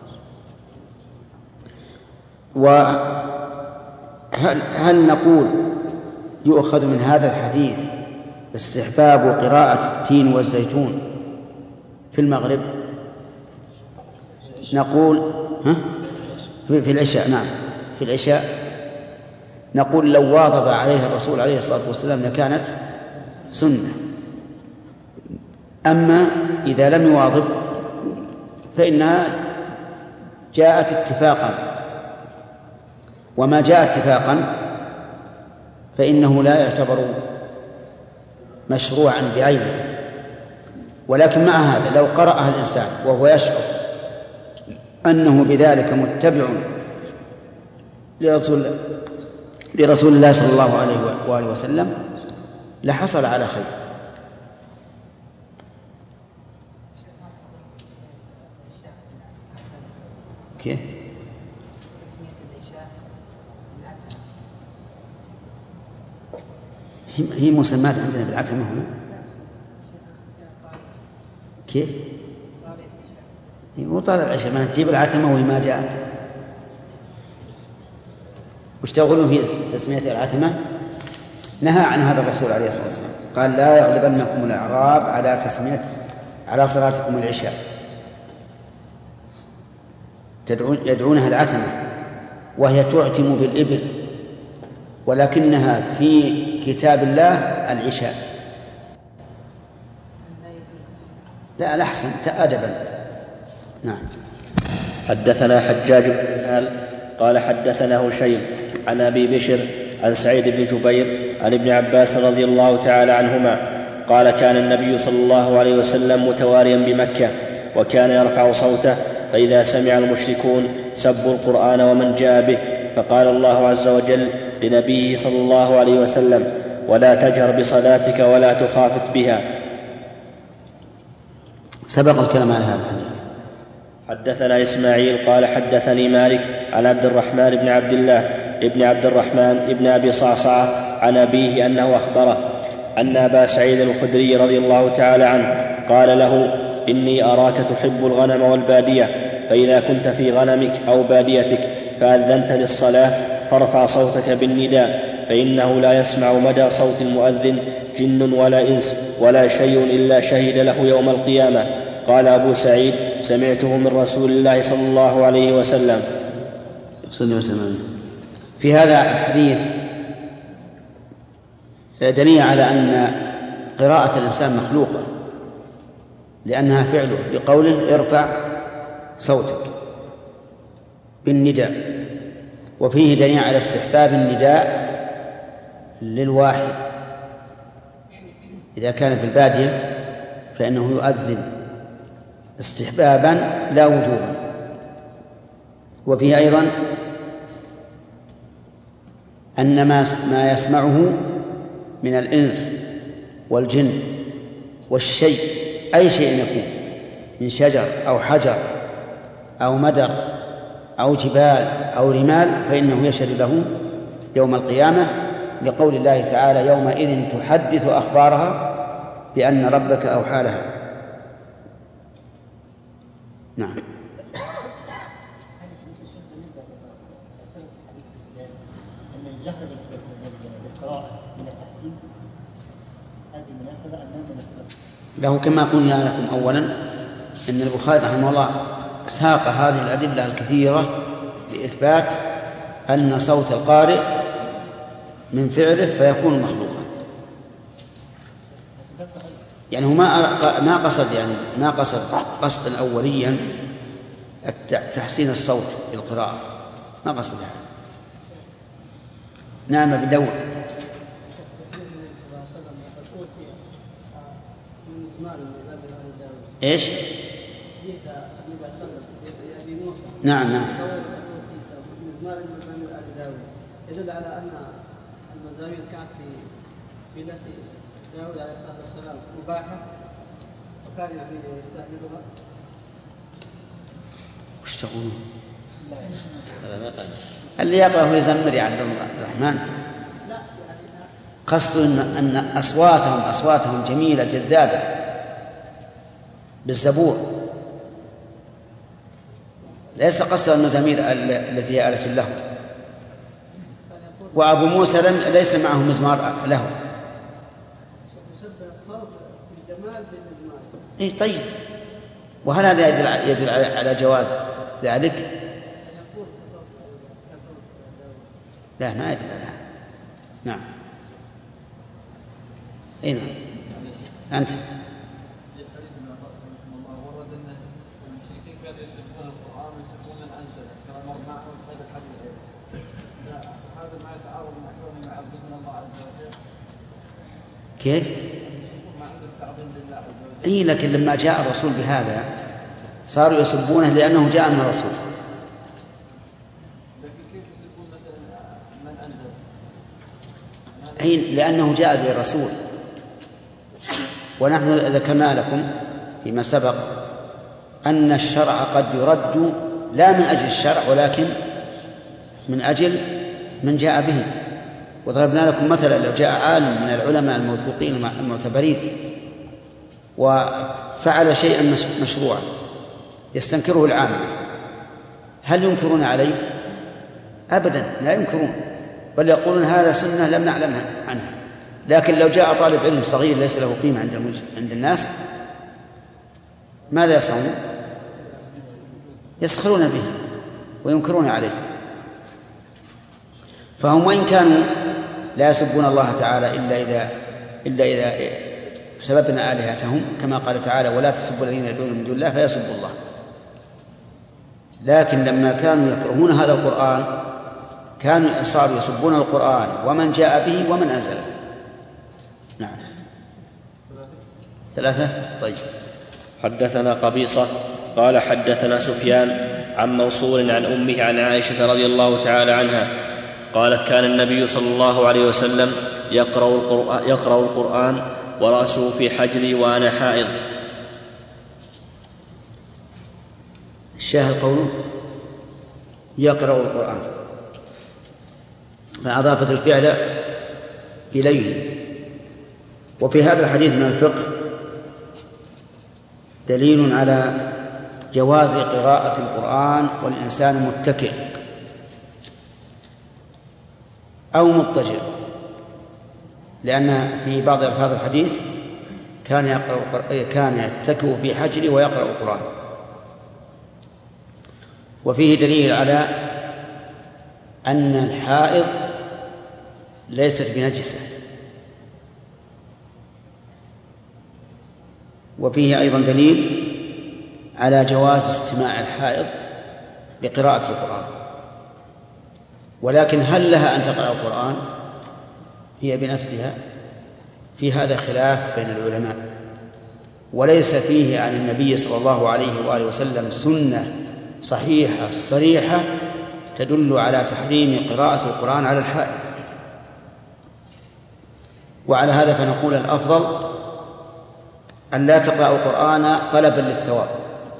وهل هل نقول يؤخذ من هذا الحديث استحباب قراءة التين والزيتون في المغرب؟ نقول ها؟ في العشاء. نعم، في العشاء نقول لو واظب عليها الرسول عليه الصلاة والسلام لكانت سنة. أما إذا لم يواظب فإنها جاءت اتفاقا، وما جاء اتفاقا فإنه لا يعتبر مشروعا بعينه. ولكن مع هذا لو قرأها الإنسان وهو يشعر أنه بذلك متبع لرسول لرسول الله صلى الله عليه وآله وسلم لحصل على خير. كيف؟ هي مسمات عندنا بالعتمة هنا. كيف؟ مو طال العشاء، ما تجيب العتمة وهي ما جاءت. وش تقولون في تسمية العتمة؟ نهى عن هذا الرسول عليه الصلاة والسلام، قال لا يغلبنكم الأعراب على تسمية على صلاتكم العشاء، تدعون يدعونها العتمة، وهي تعتم بالإبل، ولكنها في كتاب الله العشاء. لا الأحسن تأدبا. نعم. حدثنا حجاج بن منهال قال حدثنا هشيم عن أبي بشر عن سعيد بن جبير عن ابن عباس رضي الله تعالى عنهما قال كان النبي صلى الله عليه وسلم متواريا بمكة، وكان يرفع صوته فإذا سمع المشركون سبوا القرآن ومن جاء به، فقال الله عز وجل لنبيه صلى الله عليه وسلم: ولا تجهر بصلاتك ولا تخافت بها. سبق الكلام عن هذا. حدثنا إسماعيل قال حدثني مالك عن عبد الرحمن بن عبد الله ابن عبد الرحمن ابن أبي صعصعة عن أبيه أنه أخبره أن أبا سعيد الخدري رضي الله تعالى عنه قال له: إني أراك تحب الغنم والبادية، فإذا كنت في غنمك أو باديتك فأذنت للصلاة فارفع صوتك بالنداء، فإنه لا يسمع مدى صوت المؤذن جن ولا إنس ولا شيء إلا شهد له يوم القيامة. قال أبو سعيد: سمعته من رسول الله صلى الله عليه وسلم. صلى الله عليه وسلم. في هذا الحديث دليل على أن قراءة الإنسان مخلوقة، لأنها فعله بقوله: ارفع صوتك بالنداء. وفيه دليل على استحباب النداء للواحد إذا كان في البادية، فإنه يؤذن استحبابا لا وجوبا. وفيه أيضا أن ما يسمعه من الإنس والجن والشيء، أي شيء يكون من شجر أو حجر أو مدر أو جبال أو رمال، فإنه يشهد له يوم القيامة، لقول الله تعالى: يومئذ تحدث أخبارها بأن ربك أوحى لها. نعم. له كما قلنا لكم أولا أن البخاري رحمه الله ساق هذه الأدلة الكثيرة لإثبات أن صوت القارئ من فعله فيكون مخلوقا. يعني هو ما ما قصد يعني ما قصد قصدا أوليا تحسين الصوت بالقراءة، ما قصد هذا. نعم بدور. ايش؟ نعم نعم. يدل على أن المزامير كانت في ملة داود عليه الصلاة والسلام مباحة، وكان يعني يستعملها. وش تقولون؟ اللي يقرأ يزمر يا عبد الرحمن. قصد إن, أن أصواتهم أصواتهم جميلة جذابة بالزبور، ليس قصد المزامير التي هي آلة له. وأبو موسى لم ليس معه مزمار له. يشبه الصوت بالجمال بالمزمار. إيه طيب، وهل هذا يدل, يدل على جواز ذلك؟ لا ما يدل على هذا. نعم. أي نعم. أنت. كيف؟ إيه لكن لما جاء الرسول بهذا صاروا يسبونه لأنه جاء من الرسول. أي لأنه جاء به الرسول، ونحن ذكرنا لكم فيما سبق أن الشرع قد يرد لا من أجل الشرع ولكن من أجل من جاء به. وضربنا لكم مثلا لو جاء عالم من العلماء الموثوقين المعتبرين وفعل شيئا مشروعا يستنكره العامة، هل ينكرون عليه؟ أبدا لا ينكرون، بل يقولون هذا سنة لم نعلم عنها. لكن لو جاء طالب علم صغير ليس له قيمة عند عند الناس، ماذا يصنعون؟ يسخرون به وينكرون عليه. فهم وإن كانوا لا يسبون الله تعالى إلا إذا إلا إذا سببنا آلهتهم، كما قال تعالى: ولا تسبوا الذين يدعون من دون الله فيسبوا الله. لكن لما كانوا يكرهون هذا القرآن كانوا صاروا يسبون القرآن ومن جاء به ومن أنزله. نعم. ثلاثة. طيب. حدثنا قبيصة قال حدثنا سفيان عن منصور عن أمه عن عائشة رضي الله تعالى عنها قالت كان النبي صلى الله عليه وسلم يقرأ القرآن, يقرأ القرآن ورأسه في حجري وأنا حائض. الشاهد قوله يقرأ القرآن، فأضافت الفعل إليه. وفي هذا الحديث من الفقه دليل على جواز قراءة القرآن والإنسان متكئ أو مضطجع، لأن في بعض ألفاظ الحديث كان يقرأ كان يتكئ في حجره ويقرأ القرآن. وفيه دليل على أن الحائض ليست بنجسة، وفيه أيضا دليل على جواز استماع الحائض لقراءة القرآن. ولكن هل لها أن تقرأ القرآن هي بنفسها؟ في هذا خلاف بين العلماء، وليس فيه عن النبي صلى الله عليه وآله وسلم سنة صحيحة صريحة تدل على تحريم قراءة القرآن على الحائض. وعلى هذا فنقول الأفضل أن لا تقرأ القرآن طلبا للثواب،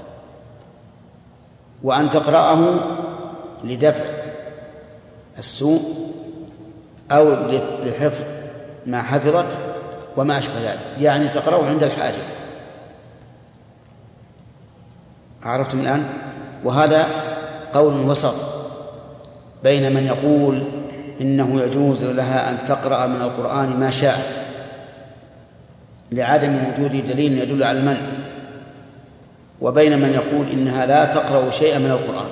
وأن تقرأه لدفع السوء أو لحفظ ما حفظت وما أشبه ذلك، يعني تقرأه عند الحاجة. عرفتم الآن؟ وهذا قول وسط بين من يقول إنه يجوز لها أن تقرأ من القرآن ما شاءت لعدم وجود دليل يدل على المنع، وبين من يقول إنها لا تقرأ شيئا من القرآن.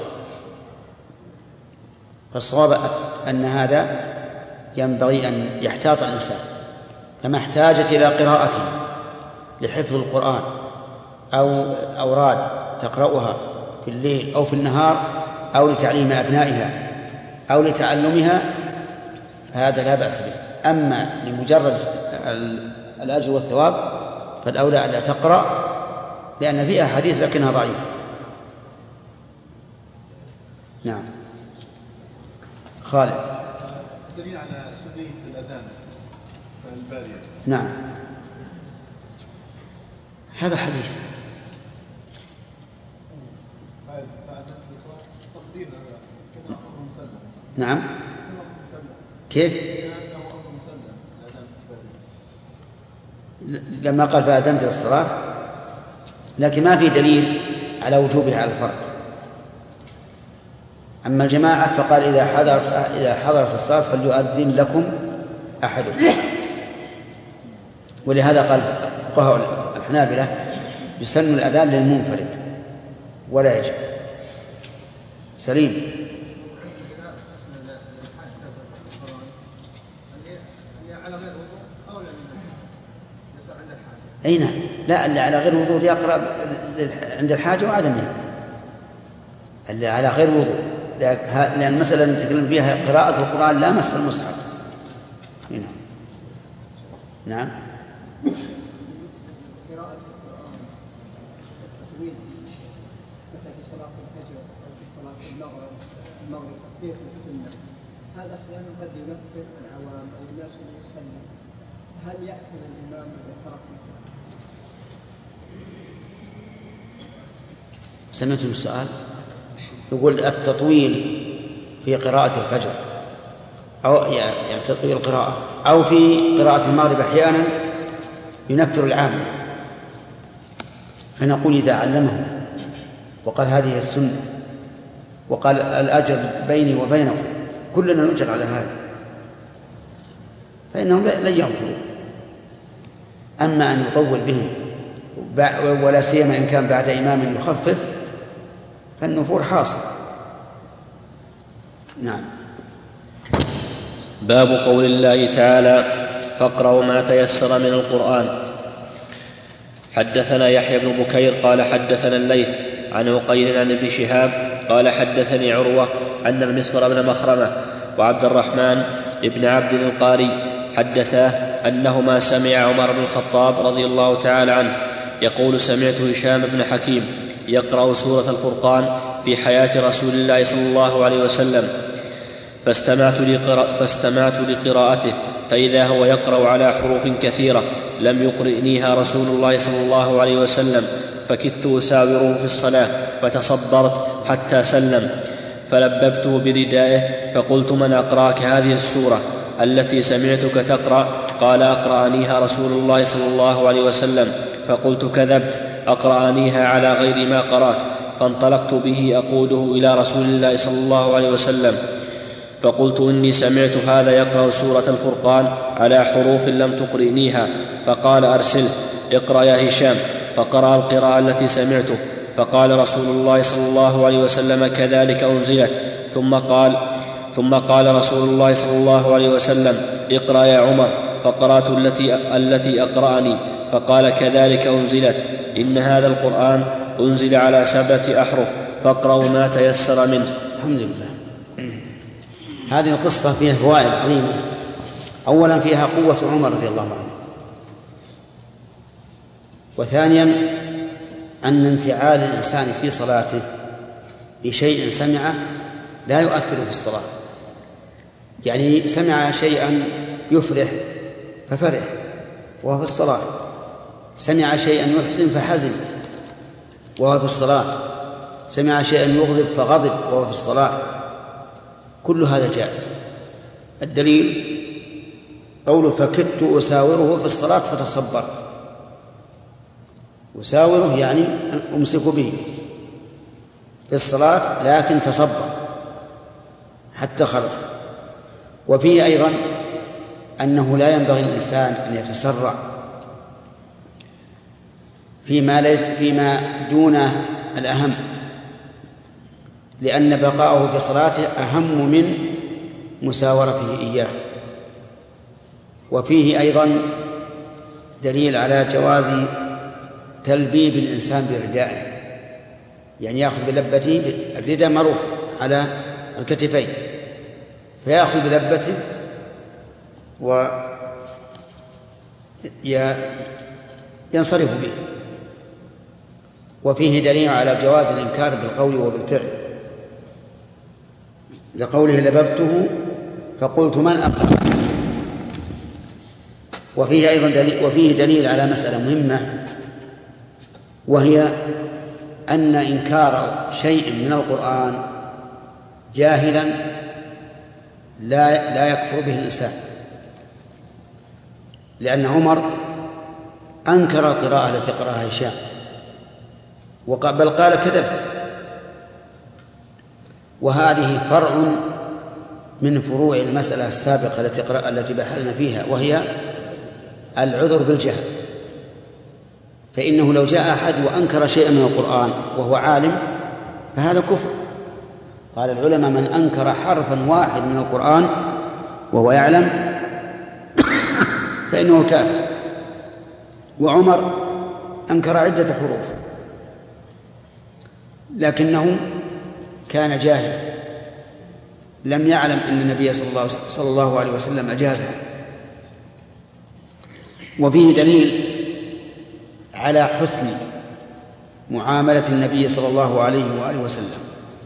فالصواب أن هذا ينبغي أن يحتاط الإنسان، فما احتاجت إلى قراءته لحفظ القرآن أو أوراد تقرأها في الليل أو في النهار أو لتعليم أبنائها أو لتعلمها فهذا لا بأس به. أما لمجرد الأجر والثواب فالأولى أن لا تقرأ، لأن فيها حديث لكنها ضعيفة. نعم. خالد. دليل على سنية الأذان البارية. نعم، هذا حديث. نعم. كيف؟ لما قال فأذنت للصلاة، لكن ما في دليل على وجوبها على الفرد. أما الجماعة فقال إذا حضرت إذا حضرت الصلاة فليؤذن لكم أحدكم، ولهذا قال فقهاء الحنابلة يسن الأذان للمنفرد ولا يجب. سليم. أي نعم، لا، اللي على غير وضوء يقرأ عند الحاجة وعدمها. اللي على غير وضوء، لأن المسألة اللي نتكلم فيها قراءة القرآن لا مس المصحف. هنا. نعم. قراءة القرآن التطويل مثل في صلاة الفجر أو في صلاة المغرب المغرب تطبيق للسنة، هذا أحيانا قد ينفر العوام أو الناس اللي يصلي، هل يأكل الإمام إذا ترك؟ سمعتم السؤال؟ يقول التطويل في قراءة الفجر أو يعني تطويل القراءة أو في قراءة المغرب أحيانا ينفر العامة، فنقول إذا علمهم وقال هذه السنة وقال الأجر بيني وبينكم كلنا نجر على هذا فإنهم لن ينفروا. أما أن يطول بهم ولا سيما إن كان بعد إمام يخفف فالنفور حاصل. نعم. باب قول الله تعالى فاقرأوا ما تيسر من القرآن. حدثنا يحيى بن بكير قال حدثنا الليث عن عقيل عن ابن شهاب قال حدثني عروة أن المسور بن مخرمة وعبد الرحمن ابن عبد القاري حدثاه أنهما سمع عمر بن الخطاب رضي الله تعالى عنه يقول سمعت هشام بن حكيم يقرأ سورة الفرقان في حياة رسول الله صلى الله عليه وسلم، فاستمعت, لقراء فاستمعت لقراءته فإذا هو يقرأ على حروف كثيرة لم يقرئنيها رسول الله صلى الله عليه وسلم، فكدت أساوره في الصلاة فتصبرت حتى سلم، فلببته بردائه فقلت: من أقرأك هذه السورة التي سمعتك تقرأ؟ قال: أقرأنيها رسول الله صلى الله عليه وسلم. فقلت: كذبت، أقرأنيها على غير ما قرأت. فانطلقت به أقوده إلى رسول الله صلى الله عليه وسلم، فقلت: إني سمعت هذا يقرأ سورة الفرقان على حروف لم تقرئنيها. فقال: أرسله، اقرأ يا هشام. فقرأ القراءة التي سمعته، فقال رسول الله صلى الله عليه وسلم: كذلك أنزلت. ثم قال ثم قال رسول الله صلى الله عليه وسلم: اقرأ يا عمر. فقرأت التي, التي أقرأني، فقال: كذلك أنزلت، إن هذا القرآن أنزل على سبعة أحرف، فاقرأوا ما تيسر منه. الحمد لله. هذه القصة فيها فوائد عظيمة. أولا فيها قوة عمر رضي الله عنه، وثانيا أن انفعال الإنسان في صلاته لشيء سمعه لا يؤثر في الصلاة. يعني سمع شيئا يفرح ففرح وهو في الصلاة، سمع شيئا يحزن فحزن وهو في الصلاة، سمع شيئا يغضب فغضب وهو في الصلاة، كل هذا جائز. الدليل قوله: فكدت أساوره في الصلاة فتصبرت. أساوره يعني أمسك به في الصلاة، لكن تصبر حتى خلص. وفيه أيضا أنه لا ينبغي للإنسان أن يتسرع فيما, ليس فيما دون الأهم، لأن بقاءه في صلاته أهم من مساورته إياه. وفيه أيضا دليل على جواز تلبيب الإنسان بردائه، يعني يأخذ بلبته، الرداء معروف على الكتفين، فيأخذ بلبته وينصرف به. وفيه دليل على جواز الإنكار بالقول وبالفعل، لقوله: لببته فقلت: من أقرأ. وفيه أيضا دليل وفيه دليل على مسألة مهمة، وهي أن إنكار شيء من القرآن جاهلا لا لا يكفر به الإنسان، لأن عمر أنكر القراءة التي قرأها هشام، بل قال: كذبت. وهذه فرع من فروع المسألة السابقة التي قرأ التي بحثنا فيها، وهي العذر بالجهل. فإنه لو جاء أحد وأنكر شيئا من القرآن وهو عالم فهذا كفر. قال العلماء: من أنكر حرفا واحد من القرآن وهو يعلم فإنه كافر. وعمر أنكر عدة حروف لكنه كان جاهلا، لم يعلم أن النبي صلى الله عليه وسلم أجازها. وفيه دليل على حسن معاملة النبي صلى الله عليه وآله وسلم،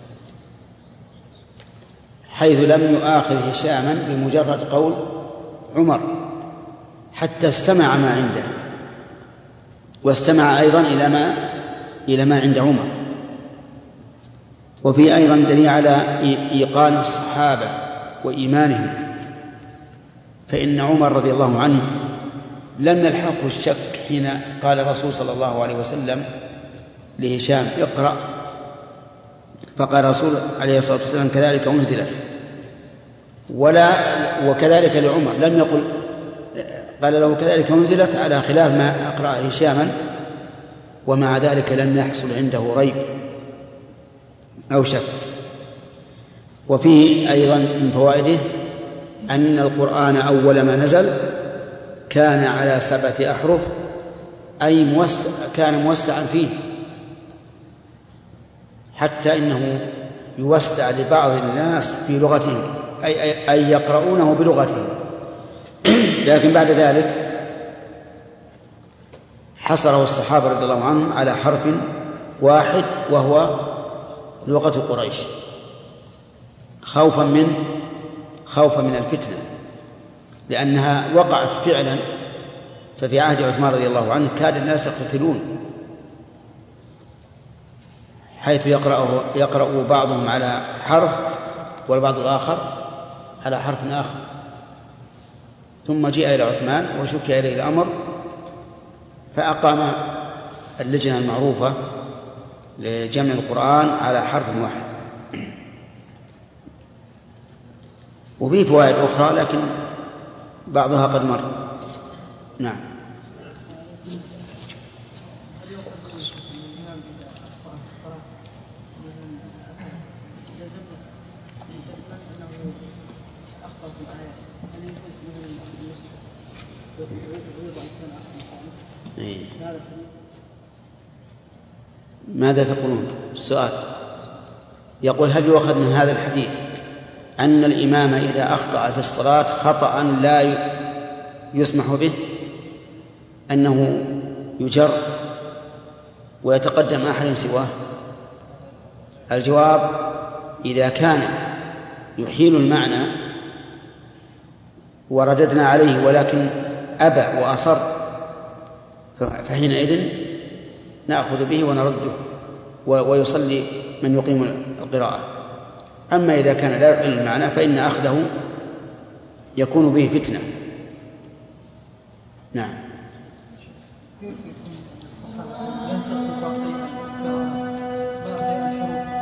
حيث لم يؤاخذ هشاما بمجرد قول عمر حتى استمع ما عنده، واستمع أيضا إلى ما إلى ما عند عمر. وفي أيضا دليل على إيقان الصحابة وإيمانهم، فإن عمر رضي الله عنه لم يلحقه الشك حين قال الرسول صلى الله عليه وسلم لهشام: اقرأ. فقال الرسول عليه الصلاة والسلام: كذلك أنزلت. ولا وكذلك لعمر لم يقل، قال له: كذلك أنزلت، على خلاف ما أقرأ هشاما، ومع ذلك لم يحصل عنده ريب أو شك. وفيه أيضا من فوائده أن القرآن أول ما نزل كان على سبعة أحرف، أي موسع كان موسعا فيه، حتى إنه يوسع لبعض الناس في لغتهم، أي, أي, أي يقرؤونه بلغتهم. لكن بعد ذلك حصره الصحابة رضي الله عنهم على حرف واحد وهو لغة قريش، خوفا من خوفا من الفتنة، لأنها وقعت فعلا. ففي عهد عثمان رضي الله عنه كاد الناس يقتتلون، حيث يقرأ يقرأ بعضهم على حرف والبعض الآخر على حرف آخر. ثم جاء إلى عثمان وشكي إليه الأمر، فأقام اللجنة المعروفة لجمع القرآن على حرف واحد. وفي فوائد أخرى لكن بعضها قد مر. نعم. ماذا تقولون؟ السؤال يقول: هل يؤخذ من هذا الحديث أن الإمام إذا أخطأ في الصلاة خطأ لا يسمح به أنه يجر ويتقدم أحد سواه؟ الجواب: إذا كان يحيل المعنى ورددنا عليه ولكن أبى وأصر فحينئذ نأخذ به ونرده ويصلي من يقيم القراءة. أما إذا كان لا يحيل المعنى فإن أخذه يكون به فتنة. نعم. كيف يكون الصحابة ينسخ باقي باقي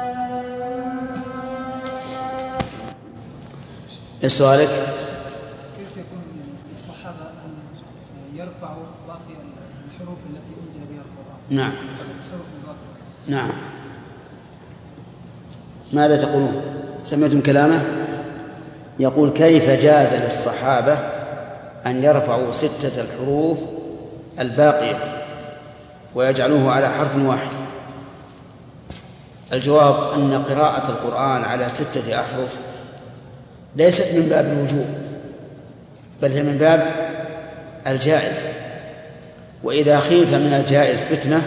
الحروف؟ سؤالك كيف يكون الصحابة أن يرفعوا باقي الحروف التي أنزل بها القرآن؟ نعم. الحروف الباقية. نعم. ماذا تقولون؟ سمعتم كلامه؟ يقول: كيف جاز للصحابة أن يرفعوا ستة الحروف الباقية ويجعلوه على حرف واحد؟ الجواب أن قراءة القرآن على ستة أحرف ليست من باب الوجوب، بل هي من باب الجائز، وإذا خيف من الجائز فتنة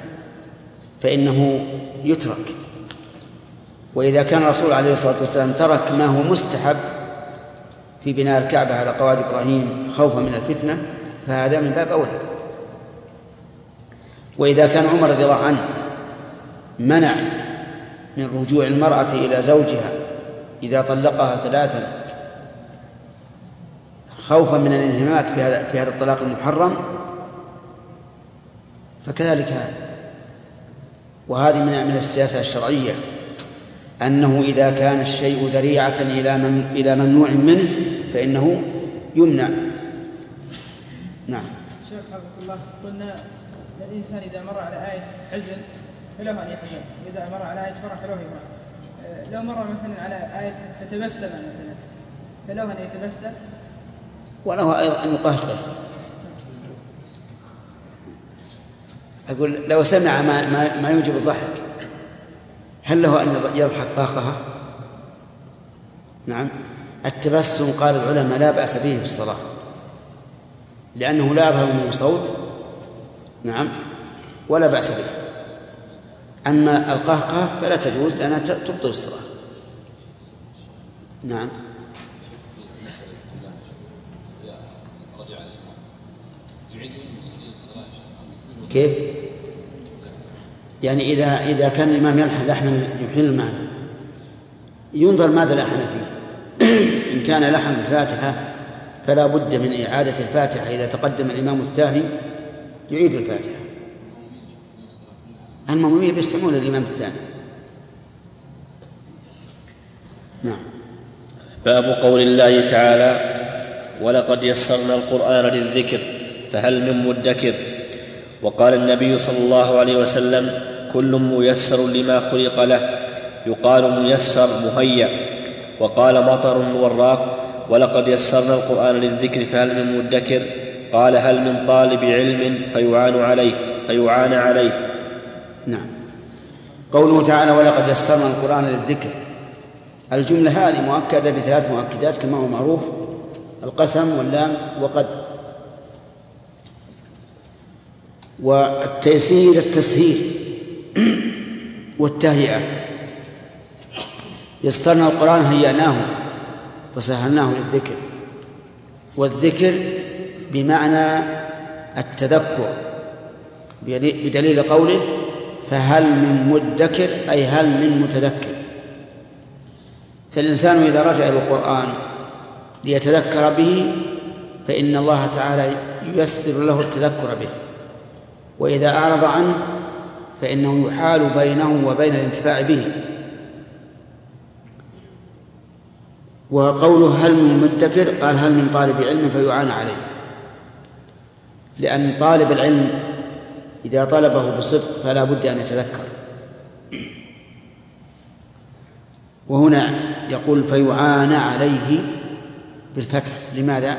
فإنه يترك. وإذا كان الرسول عليه الصلاة والسلام ترك ما هو مستحب في بناء الكعبة على قواعد إبراهيم خوفا من الفتنة فهذا من باب أولى. وإذا كان عمر رضي الله عنه منع من رجوع المرأة إلى زوجها إذا طلقها ثلاثا خوفا من الانهماك في هذا في هذا الطلاق المحرم فكذلك هذا. وهذه من من السياسة الشرعية، أنه إذا كان الشيء ذريعة إلى من إلى ممنوع منه فإنه يمنع. نعم. شيخ حفظك الله، قلنا الإنسان إذا مر على آية حزن فله أن يحزن، وإذا مر على آية فرح له يفرح. لو مر مثلا على آية فتبسم مثلا فله أن يتبسم، وله أيضا أن يقهقه. أقول لو سمع ما, ما, ما يوجب الضحك هل له أن يضحك قهقها؟ نعم. التبسم قال العلماء لا بأس به في الصلاة لأنه لا يظهر منه صوت، نعم، ولا بأس به. أما القهقه فلا تجوز لأنها تبطل الصلاة. نعم. كيف؟ يعني إذا إذا كان الإمام يلحن لحنا يحيل المعنى ينظر ماذا لحن فيه. إن كان لحن الفاتحة فلا بد من إعادة الفاتحة. إذا تقدم الإمام الثاني يعيد الفاتحة. المأمومين بيستمعون للإمام الثاني. نعم. باب قول الله تعالى: ولقد يسرنا القرآن للذكر فهل من مدكر. وقال النبي صلى الله عليه وسلم: كل ميسر لما خلق له، يقال ميسر مهيأ. وقال مطر الوراق: ولقد يسرنا القرآن للذكر فهل من مدكر. قال: هل من طالب علم فيعان عليه فيعان عليه. نعم. قوله تعالى: ولقد يسرنا القرآن للذكر، الجملة هذه مؤكدة بثلاث مؤكدات كما هو معروف: القسم واللام وقد. والتيسير التسهيل والتهيئة. يسرنا القرآن هيأناه وسهلناه للذكر، والذكر بمعنى التذكر بدليل قوله فهل من مدكر، أي هل من متذكر. فالإنسان إذا رجع إلى القرآن ليتذكر به فإن الله تعالى ييسر له التذكر به، وإذا أعرض عنه فإنه يحال بينه وبين الانتفاع به. وقوله هل من مدكر قال هل من طالب علم فيعان عليه، لأن طالب العلم إذا طلبه بصدق فلا بد أن يتذكر. وهنا يقول فيعان عليه بالفتح، لماذا؟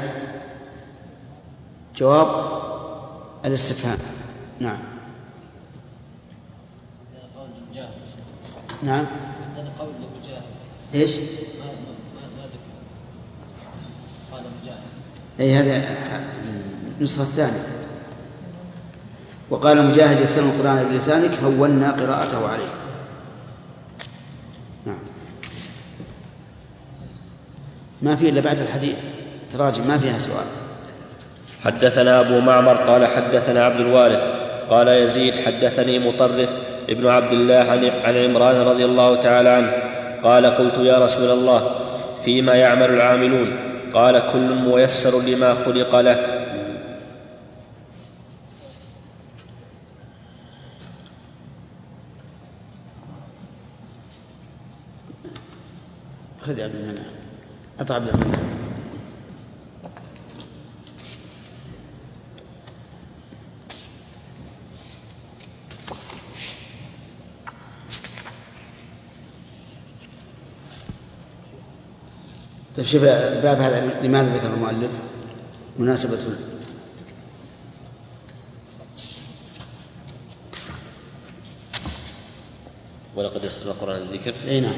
جواب الاستفهام. نعم نعم ايش؟ اي هذا النسخة الثانية. وقال مجاهد يستلم القرآن بلسانك هونا قراءته عليه. نعم ما في إلا بعد الحديث تراجم ما فيها سؤال. حدثنا أبو معمر قال حدثنا عبد الوارث قال يزيد حدثني مطرف ابن عبد الله عن عمران رضي الله تعالى عنه قال قلت يا رسول الله فيما يعمل العاملون؟ قال كل ميسر لما خلق له. خذ عبد المنعم أطع عبد المنعم. طيب شوف الباب هذا لماذا ذكر المؤلف؟ مناسبة ولقد يسر القرآن الذكر. اي نعم.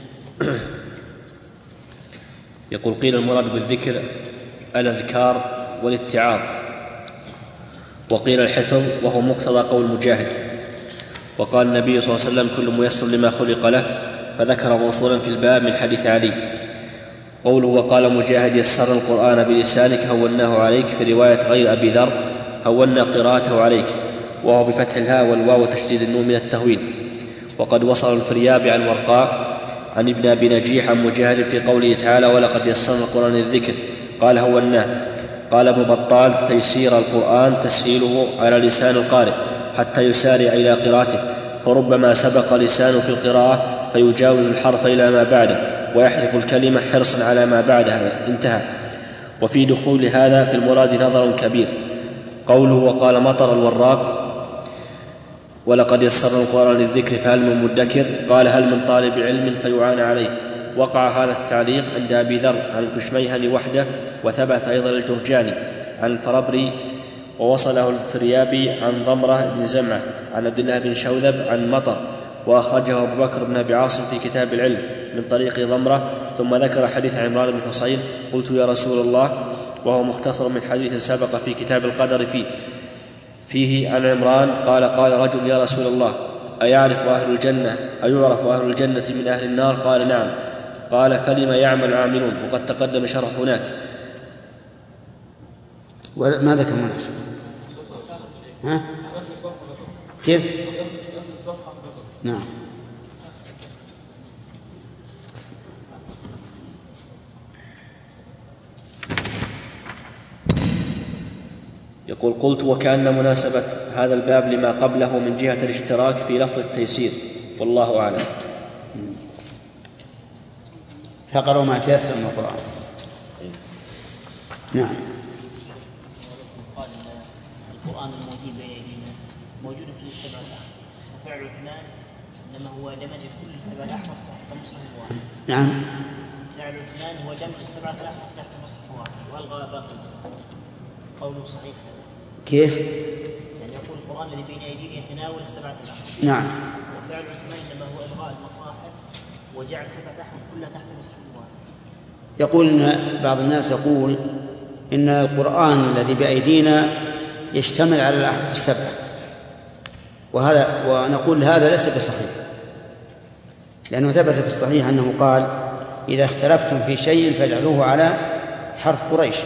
يقول قيل المراد بالذكر الأذكار والاتعاظ، وقيل الحفظ وهو مقتضى قول مجاهد. وقال النبي صلى الله عليه وسلم كل ميسر لما خلق له، فذكر موصولا في الباب من حديث علي. قوله وقال مجاهد يسر القرآن بلسانك هوناه عليك، في رواية غير أبي ذر هونا قراءته عليك، وهو بفتح الهاء والواو وتشديد النون من التهوين. وقد وصل الفريابي عن ورقاء عن ابن أبي نجيح عن مجاهد في قوله تعالى ولقد يسرنا القرآن للذكر قال هوناه. قال ابن بطال تيسير القرآن تسهيله على لسان القارئ حتى يسارع إلى قراءته، فربما سبق لسانه في القراءة فيجاوز الحرف إلى ما بعده ويحذف الكلمة حرصا على ما بعدها. انتهى. وفي دخول هذا في المراد نظر كبير. قوله وقال مطر الوراق ولقد يسرنا القرآن للذكر فهل من مدكر؟ قال هل من طالب علم فيعان عليه. وقع هذا التعليق عند أبي ذر عن الكشميهني وحده، وثبت أيضا الجرجاني عن الفربري، ووصله الفريابي عن ضمرة بن زمعة عن عبد الله بن شوذب عن مطر، وأخرجه أبو بكر بن أبي عاصم في كتاب العلم من طريق ضمرة. ثم ذكر حديث عمران بن حصين قلت يا رسول الله، وهو مختصر من حديث سبق في كتاب القدر فيه فيه عن عمران قال قال رجل يا رسول الله أيعرف أهل الجنة أيعرف أهل الجنة من أهل النار؟ قال نعم. قال فلما يعمل عاملون؟ وقد تقدم شرح هناك. ماذا كان مناسب؟ ها؟ كيف؟ نعم. يقول قلت وكأن مناسبة هذا الباب لما قبله من جهة الاشتراك في لفظ التيسير، والله أعلم. فقروا ما تيسر من القرآن. نعم. القرآن الموجود بين أيدينا موجود في السبع الأحرف، وفعل عثمان إنما هو دمج كل سبع الأحرف تحت مصحف واحد. نعم. فعل عثمان هو دمج السبعة الأحرف تحت مصحف واحد وألغى باقي المصحف. قوله صحيح. كيف؟ يعني يقول القرآن الذي بين أيدينا يتناول السبعة الأحرف. نعم. وفعل عثمان إنما هو إلغاء المصاحف وجعل سبعة الأحرف كلها تحت مصحف واحد. يقول إن بعض الناس يقول إن القرآن الذي بأيدينا يشتمل على الأحرف السبعة، وهذا ونقول هذا ليس بصحيح، لأنه ثبت في الصحيح أنه قال إذا اختلفتم في شيء فاجعلوه على حرف قريش،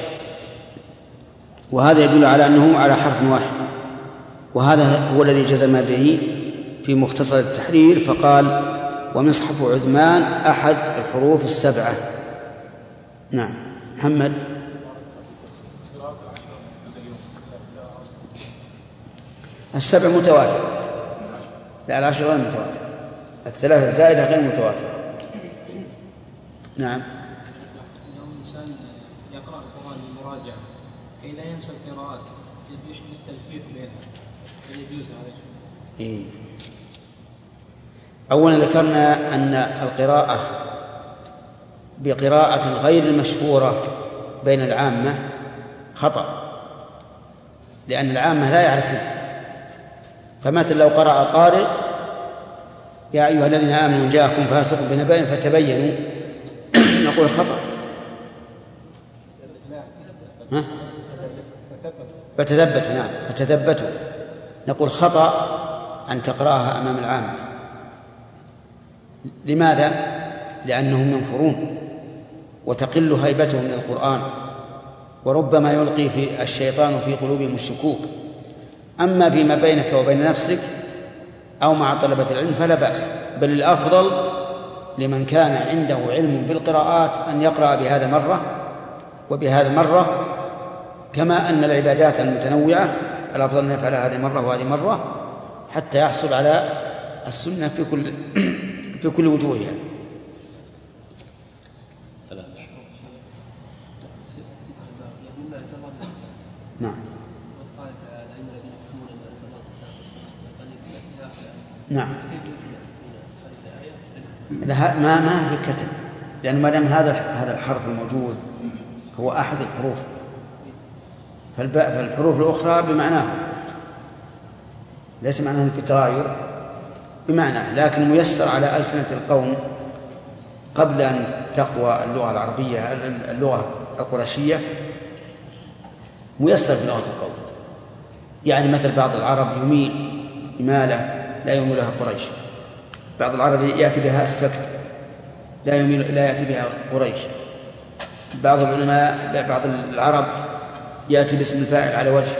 وهذا يدل على أنه على حرف واحد، وهذا هو الذي جزم به في مختصر التحرير فقال ومصحف عثمان أحد الحروف السبعة. نعم. محمد. السبع متواتر، لا العشر غير متواتر، الثلاثة الزائدة غير متواترة. نعم. لو الإنسان يقرأ القرآن بمراجعة كي لا ينسى القراءات يحدث تلفيق بينها، هل يجوز هذا؟ إيه. أولا ذكرنا أن القراءة بقراءة غير المشهورة بين العامة خطأ، لأن العامة لا يعرفون. فمثل لو قرأ قارئ يا أيها الذين آمنوا جاءكم فاسق بنبأ فتبينوا نقول خطأ. ها؟ فتثبتوا. نعم فتثبتوا نقول خطأ أن تقرأها أمام العامة. لماذا؟ لأنهم ينفرون وتقل هيبتهم من القرآن، وربما يلقي في الشيطان في قلوبهم الشكوك. أما فيما بينك وبين نفسك أو مع طلبة العلم فلا بأس، بل الأفضل لمن كان عنده علم بالقراءات أن يقرأ بهذا مرة وبهذا مرة، كما أن العبادات المتنوعة الأفضل أن يفعل هذه مرة وهذه مرة حتى يحصل على السنة في كل في كل وجوهها. نعم. نعم. ما ما في كتب، لأن ما دام هذا هذا الحرف الموجود هو أحد الحروف، فالحروف الأخرى بمعناه، ليس معناه في تغاير بمعناه، لكن ميسر على ألسنة القوم قبل أن تقوى اللغة العربية اللغة القرشية، ميسر بلغة القوم. يعني مثل بعض العرب يميل إمالة لا يميلها قريش، بعض العرب يأتي بها السكت لا يميل لا يأتي بها قريش، بعض العلماء بعض العرب يأتي باسم الفاعل على وجه،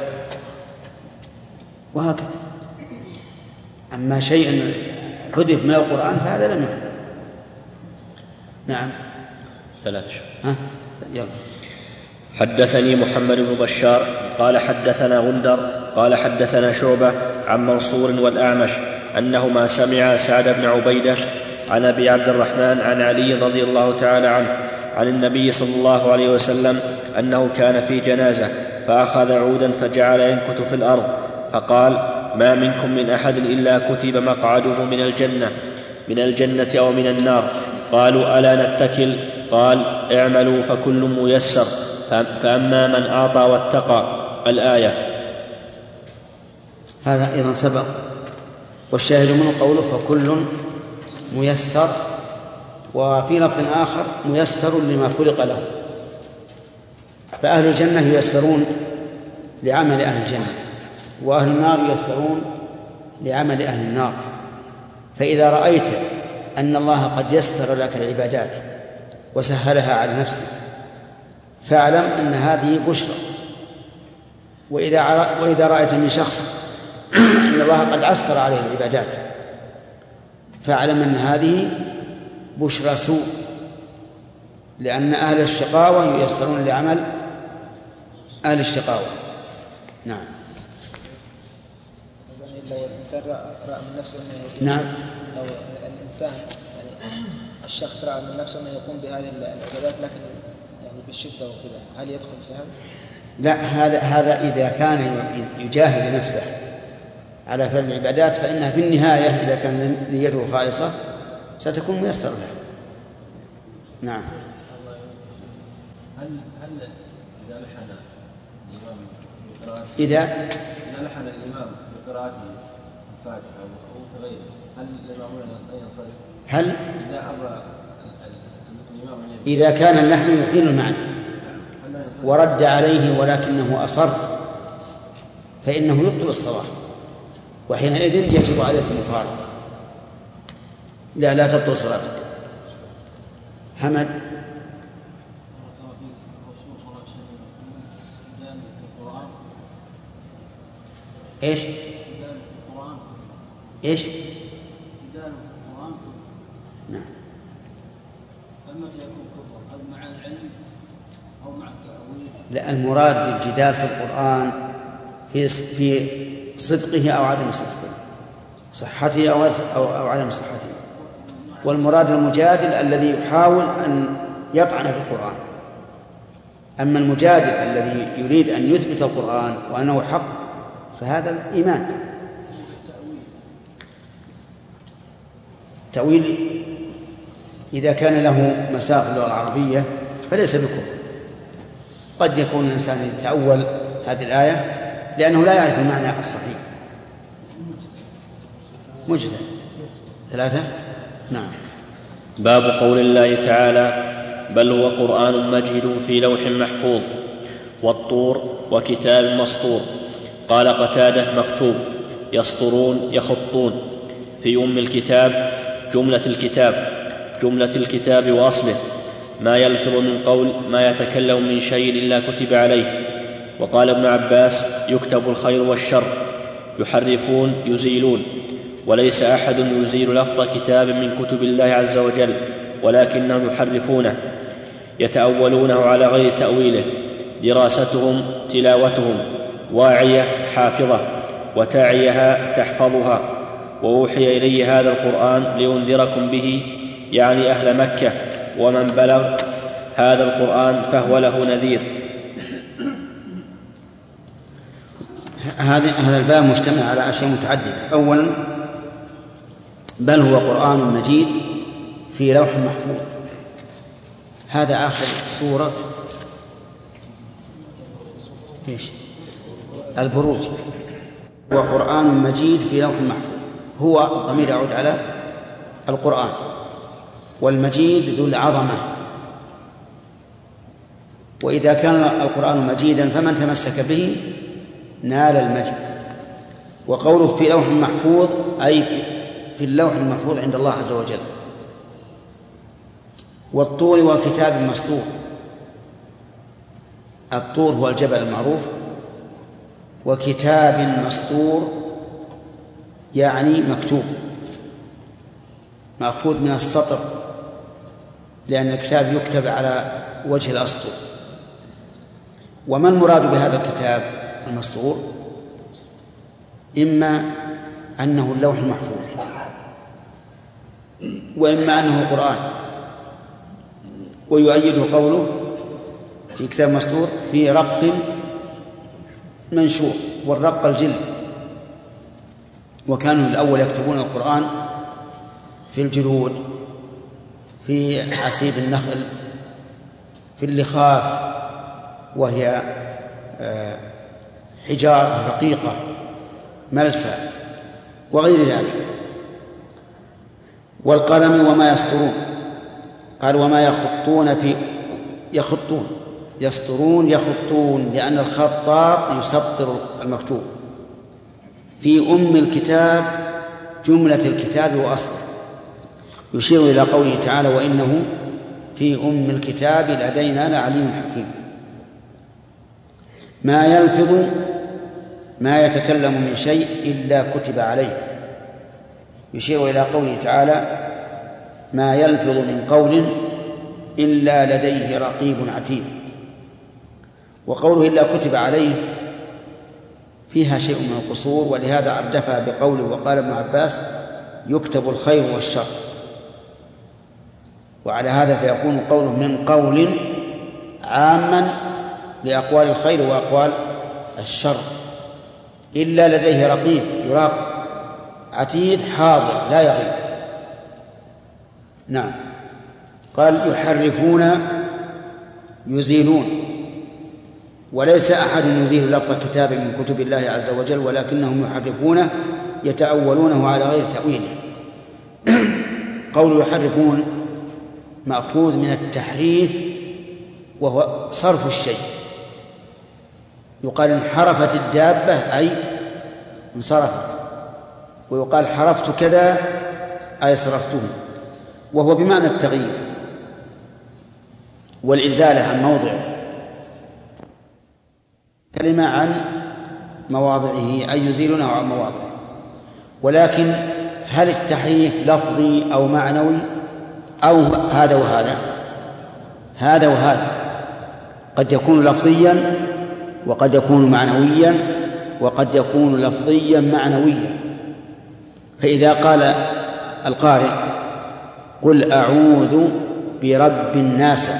وهكذا. أما شيء حذف من القرآن فهذا لم يحذف. نعم. ثلاثة. ها يلا. حدثني محمد بن بشار قال حدثنا غندر قال حدثنا شعبة عن منصور والأعمش أنهما سمعا سعد بن عبيدة عن أبي عبد الرحمن عن علي رضي الله تعالى عنه عن النبي صلى الله عليه وسلم أنه كان في جنازة فأخذ عودا فجعل ينكت في الأرض فقال ما منكم من أحد إلا كتب مقعده من الجنة من الجنة أو من النار. قالوا ألا نتكل؟ قال اعملوا فكل ميسر فأما من أعطى واتقى الآية. هذا أيضا سبق، والشاهد منه قوله فكل ميسر، وفي لفظ آخر ميسر لما خلق له. فأهل الجنة ييسرون لعمل أهل الجنة، وأهل النار ييسرون لعمل أهل النار. فإذا رأيت أن الله قد يسر لك العبادات وسهلها على نفسك فاعلم أن هذه بشرى. وإذا وإذا رأيت من شخص أن الله قد عسر عليه العبادات فاعلم أن هذه بشرى سوء، لأن أهل الشقاوة ييسرون لعمل أهل الشقاوة. نعم. لو الإنسان رأى من نفسه أنه نعم. لو الإنسان يعني الشخص رأى من نفسه أنه يقوم بهذه العبادات لكن يعني بالشدة وكذا، هل يدخل في هذا؟ لا، هذا هذا إذا كان يجاهد نفسه على فعل العبادات فإنها في النهاية إذا كان نيته خالصة ستكون ميسر له. نعم. هل هل إذا لحن الإمام بقراءته إذا إذا لحن الإمام بقراءته الفاتحة أو غيره هل الإمام ينصرف؟ هل إذا أبى الإمام إذا كان اللحن يحيل المعنى ورد عليه ولكنه أصر فإنه يبطل الصلاة، وحينئذ يجب عليك المفارقة، لا لا تبطل صلاتك. حمد. ايش؟ ايش؟ نعم. فمتى يكون كفر؟ هل مع العلم أو مع التأويل؟ لا، المراد بالجدال في القرآن في في صدقه أو عدم صدقه، صحته أو أو عدم صحته. والمراد المجادل الذي يحاول أن يطعن في القرآن. أما المجادل الذي يريد أن يثبت القرآن وأنه حق فهذا الإيمان. تأويل إذا كان له مساق اللغة العربية فليس بكفر. قد يكون الإنسان يتأول هذه الآية لأنه لا يعرف المعنى الصحيح. مجتهد. ثلاثة. نعم. باب قول الله تعالى: بل هو قرآن مجيد في لوح محفوظ والطور وكتاب مسطور. قال قتادة: مكتوب. يسطرون يخطون. في أم الكتاب جملة الكتاب جملة الكتاب وأصله ما يلفظ من قول ما يتكلم من شيء إلا كتب عليه. وقال ابن عباس: يكتب الخير والشر. يحرفون يزيلون، وليس أحد يزيل لفظ كتاب من كتب الله عز وجل، ولكنهم يحرفونه يتأولونه على غير تأويله. دراستهم تلاوتهم، واعية حافظة وتاعيها تحفظها. وأوحي إلي هذا القرآن لينذركم به، يعني أهل مكة، ومن بلغ هذا القرآن فهو له نذير. هذا الباب مجتمع على أشياء متعددة. أولا، بل هو قرآن مجيد في لوح محفوظ. هذا آخر سورة إيش؟ البروج. وقرآن مجيد في لوح محفوظ، هو الضمير يعود على القرآن، والمجيد ذو العظمة. وإذا كان القرآن مجيدا فمن تمسك به نال المجد. وقوله في لوح محفوظ أي في اللوح المحفوظ عند الله عز وجل. والطور وكتاب مسطور. الطور هو الجبل المعروف، وكتاب مسطور يعني مكتوب، مأخوذ من السطر، لأن الكتاب يكتب على وجه الأسطر. وما المراد بهذا الكتاب المسطور؟ إما أنه اللوح المحفوظ، وإما أنه القرآن. ويؤيده قوله في كتاب مسطور في رق منشور، والرق الجلد. وكانوا الأول يكتبون القرآن في الجلود، في عسيب النخل، في اللخاف، وهي حجارة رقيقة ملسى، وغير ذلك. والقلم وما يسطرون. قال وما يخطون في يخطون يسطرون يخطون، لأن الخطاط يسطر المكتوب. في أم الكتاب جملة الكتاب وأصله، يشير إلى قوله تعالى: وإنه في أم الكتاب لدينا لعلي حكيم. ما يلفظ ما يتكلم من شيء إلا كتب عليه، يشير إلى قوله تعالى: ما يلفظ من قول إلا لديه رقيب عتيد. وقوله إلا كتب عليه فيها شيء من القصور، ولهذا أردفها بقوله وقال ابن عباس: يكتب الخير والشر. وعلى هذا فيكون قوله من قول عاما لأقوال الخير وأقوال الشر. إلا لديه رقيب يراقب، عتيد حاضر لا يغيب. نعم. قال يحرفون يزيلون، وليس أحد يزيل لفظ كتاب من كتب الله عز وجل، ولكنهم يحرفونه يتأولونه على غير تأويله. قول يحرفون مأخوذ من التحريف، وهو صرف الشيء. يقال انحرفت الدابة أي انصرفت. ويقال حرفت كذا أي صرفته، وهو بمعنى التغيير والإزالة عن موضعه، كلمة عن مواضعه أي يزيلونه عن مواضعه. ولكن هل التحريف لفظي أو معنوي أو هذا وهذا؟ هذا وهذا، قد يكون لفظيا وقد يكون معنويا وقد يكون لفظيا معنويا. فإذا قال القارئ قل أعوذ برب الناس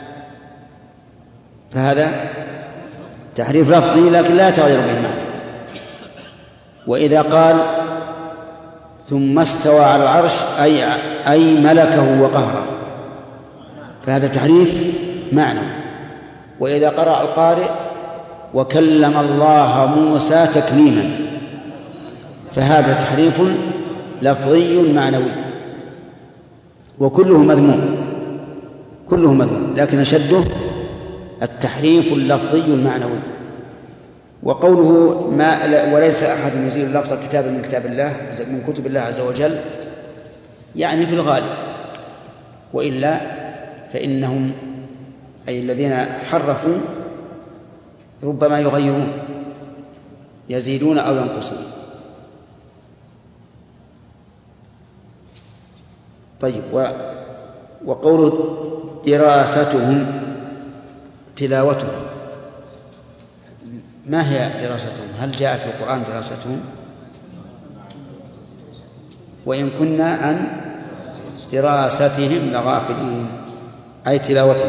فهذا تحريف لفظي لكن لا تغير به المعنى. وإذا قال ثم استوى على العرش أي, أي ملكه وقهره فهذا تحريف معنوي. وإذا قرأ القارئ وكلم الله موسى تكليما فهذا تحريف لفظي معنوي، وكله مذموم، كله مذموم، لكن أشده التحريف اللفظي المعنوي. وقوله ما وليس أحد يزيل لفظ كتاب من كتاب الله من كتب الله عز وجل يعني في الغالب، وإلا فإنهم أي الذين حرفوا ربما يغيرون يزيدون أو ينقصون. طيب، وقوله دراستهم تلاوتهم، ما هي دراستهم؟ هل جاء في القرآن دراستهم؟ وإن كنا عن دراستهم لغافلين أي تلاوتهم.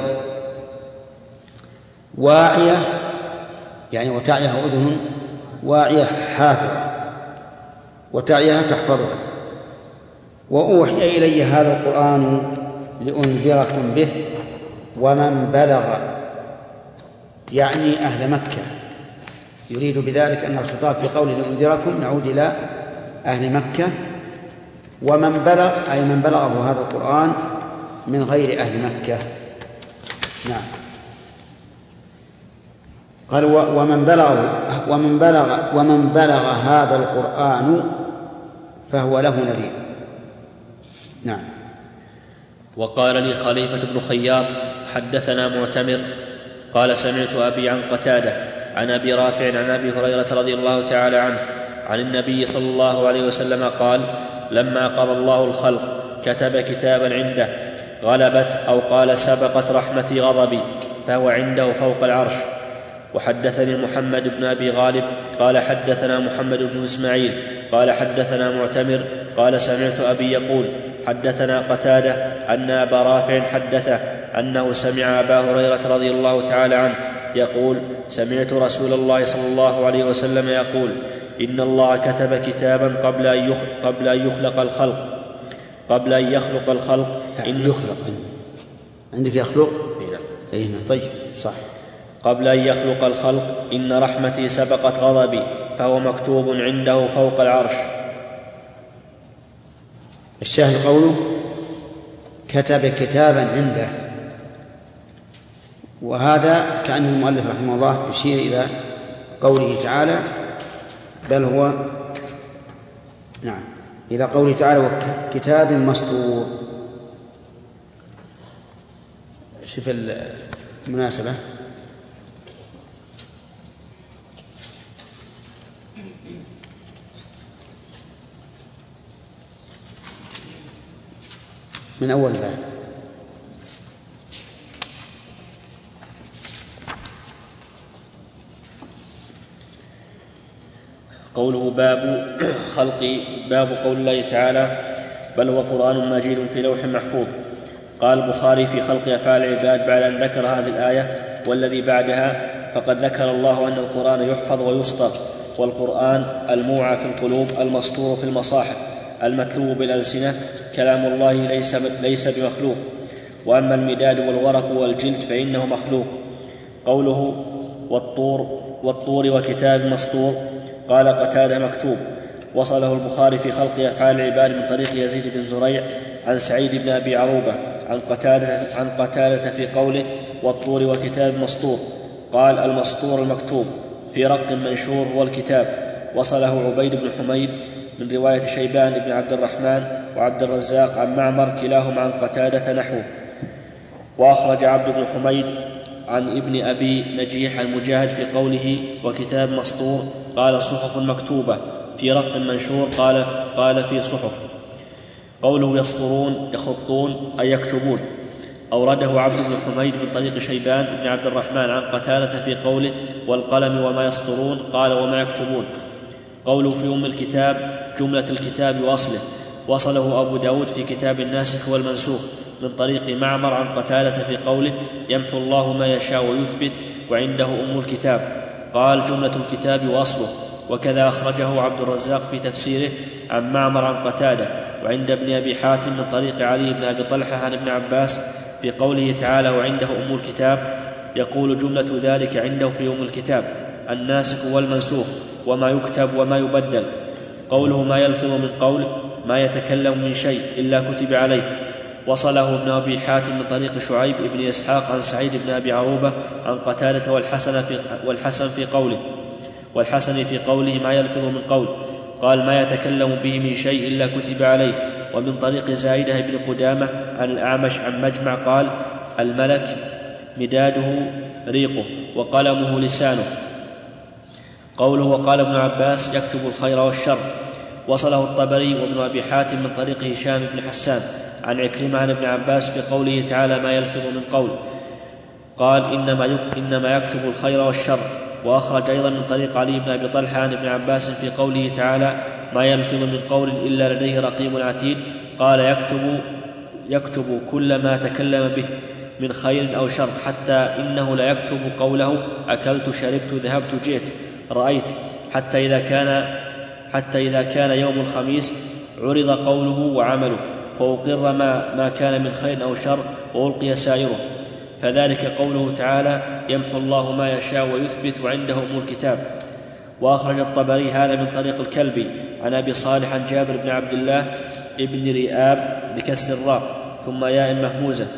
واعية يعني وتعيها أذن واعية حافظة وتعيها تحفظها. وأوحي إلي هذا القرآن لأنذركم به ومن بلغ يعني أهل مكة، يريد بذلك أن الخطاب في قوله لأنذركم يعود إلى أهل مكة، ومن بلغ أي من بلغه هذا القرآن من غير أهل مكة. نعم. قال ومن بلغ ومن بلغ ومن بلغ هذا القرآن فهو له نذير. نعم. وقال لي خليفة بن خياط حدثنا معتمر قال سمعت أبي عن قتادة عن أبي رافع عن أبي هريرة رضي الله تعالى عنه عن النبي صلى الله عليه وسلم قال لما قضى الله الخلق كتب كتابا عنده غلبت أو قال سبقت رحمتي غضبي فهو عنده فوق العرش. وحدثني محمد بن أبي غالب قال حدثنا محمد بن إسماعيل قال حدثنا معتمر قال سمعت أبي يقول حدثنا قتادة أن أبا رافع حدثه أنه سمع أبا هريرة رضي الله تعالى عنه يقول سمعت رسول الله صلى الله عليه وسلم يقول إن الله كتب كتابا قبل أن يخلق, قبل أن يخلق الخلق قبل أن يخلق الخلق إن يخلق عندك يخلق إيه طيب صح قبل أن يخلق الخلق إن رحمتي سبقت غضبي فهو مكتوب عنده فوق العرش. الشاهد قوله كتب كتابا عنده، وهذا كأن المؤلف رحمه الله يشير إلى قوله تعالى بل هو نعم إلى قوله تعالى وكتاب مسطور. شوف المناسبة من أول الآية قوله باب خلق باب قول الله تعالى بل هو قرآن مجيد في لوح محفوظ. قال البخاري في خلق أفعال العباد بعد أن ذكر هذه الآية والذي بعدها فقد ذكر الله أن القرآن يحفظ ويسطر، والقرآن الموعى في القلوب المسطور في المصاحف المتلو بالألسنة كلام الله ليس, ليس بمخلوق، وأما المداد والورق والجلد فإنه مخلوق. قوله والطور والطور وكتاب مسطور قال قتادة مكتوب. وصله البخاري في خلق أفعال العباد من طريق يزيد بن زريع عن سعيد بن أبي عروبة عن قتادة, عن قتادة في قوله والطور وكتاب مسطور قال المسطور المكتوب في رق منشور هو الكتاب. وصله عبيد بن حميد من رواية شيبان بن عبد الرحمن وعبد الرزاق عن معمر كلاهما عن قتادة نحوه. وأخرج عبد بن حميد عن ابن أبي نجيح المجاهد في قوله وكتاب مسطور قال صحف مكتوبة في رق منشور قال, قال في صحف. قوله يسطرون يخطون أي يكتبون. أورده عبد بن حميد من طريق شيبان بن عبد الرحمن عن قتادة في قوله والقلم وما يسطرون قال وما يكتبون. قوله في أم الكتاب جملة الكتاب وأصله. وصله أبو داود في كتاب الناسخ والمنسوخ من طريق معمر عن قتادة في قوله يمحو الله ما يشاء ويثبت وعنده أم الكتاب قال جملة الكتاب وأصله. وكذا أخرجه عبد الرزاق في تفسيره عن معمر عن قتادة وعند ابن أبي حاتم من طريق علي بن أبي طلحة عن ابن عباس في قوله تعالى وعنده أم الكتاب يقول جملة ذلك عنده في أم الكتاب الناسخ والمنسوخ وما يكتب وما يبدل. قوله ما يلفظ من قول ما يتكلم من شيء إلا كتب عليه. وصله ابن أبي حاتم من طريق شعيب بن إسحاق عن سعيد بن أبي عروبة عن قتادة والحسن في, والحسن في قوله والحسن في قوله ما يلفظ من قول قال ما يتكلم به من شيء إلا كتب عليه. ومن طريق زايدة بن قدامة عن الأعمش عن مجمع قال الملك مداده ريقه وقلمه لسانه. قوله وقال ابن عباس يكتب الخير والشر. وصله الطبري وابن أبي حاتم من طريق هشام بن حسان عن عكرمة عن ابن عباس في قوله تعالى ما يلفظ من قول قال إنما, إنما يكتب الخير والشر. وأخرج أيضا من طريق علي بن أبي طلحة عن ابن عباس في قوله تعالى ما يلفظ من قول إلا لديه رقيب عتيد قال يكتب, يكتب كل ما تكلم به من خير أو شر حتى إنه لا يكتب قوله أكلت شربت ذهبت جئت رأيت حتى إذا كان, حتى إذا كان يوم الخميس عرض قوله وعمله فأقر ما, ما كان من خير أو شر وألقي سائره. فذلك قوله تعالى يمحو الله ما يشاء ويثبت وعنده أم الكتاب. وأخرج الطبري هذا من طريق الكلبي عن أبي صالح عن جابر بن عبد الله ابن رئاب بكسر الراء ثم ياء مهموزة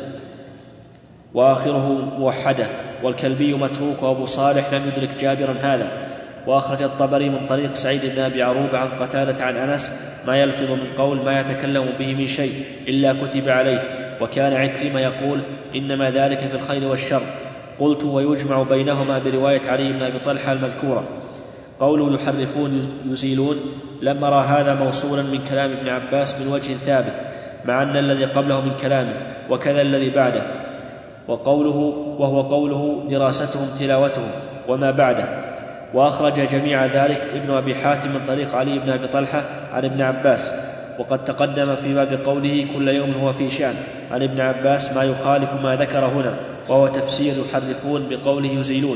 وآخره موحدة والكلبي متروك وأبو صالح لم يدرك جابرا هذا. وأخرج الطبري من طريق سعيد بن أبي عروبة عن قتادة عن أنس ما يلفظ من قول ما يتكلم به من شيء إلا كتب عليه. وكان عكرمة يقول إنما ذلك في الخير والشر. قلت ويجمع بينهما برواية علي بن أبي طلحة المذكورة. قوله يحرفون يزيلون لم أرى هذا موصولا من كلام ابن عباس من وجه ثابت مع أن الذي قبله من كلامه وكذا الذي بعده. وقوله وهو قوله دراستهم تلاوتهم وما بعده. وأخرج جميع ذلك ابن أبي حاتم من طريق علي بن أبي طلحة عن ابن عباس وقد تقدم في باب قوله كل يوم هو في شأن عن ابن عباس ما يخالف ما ذكر هنا وهو تفسير يحرفون بقوله يزيلون.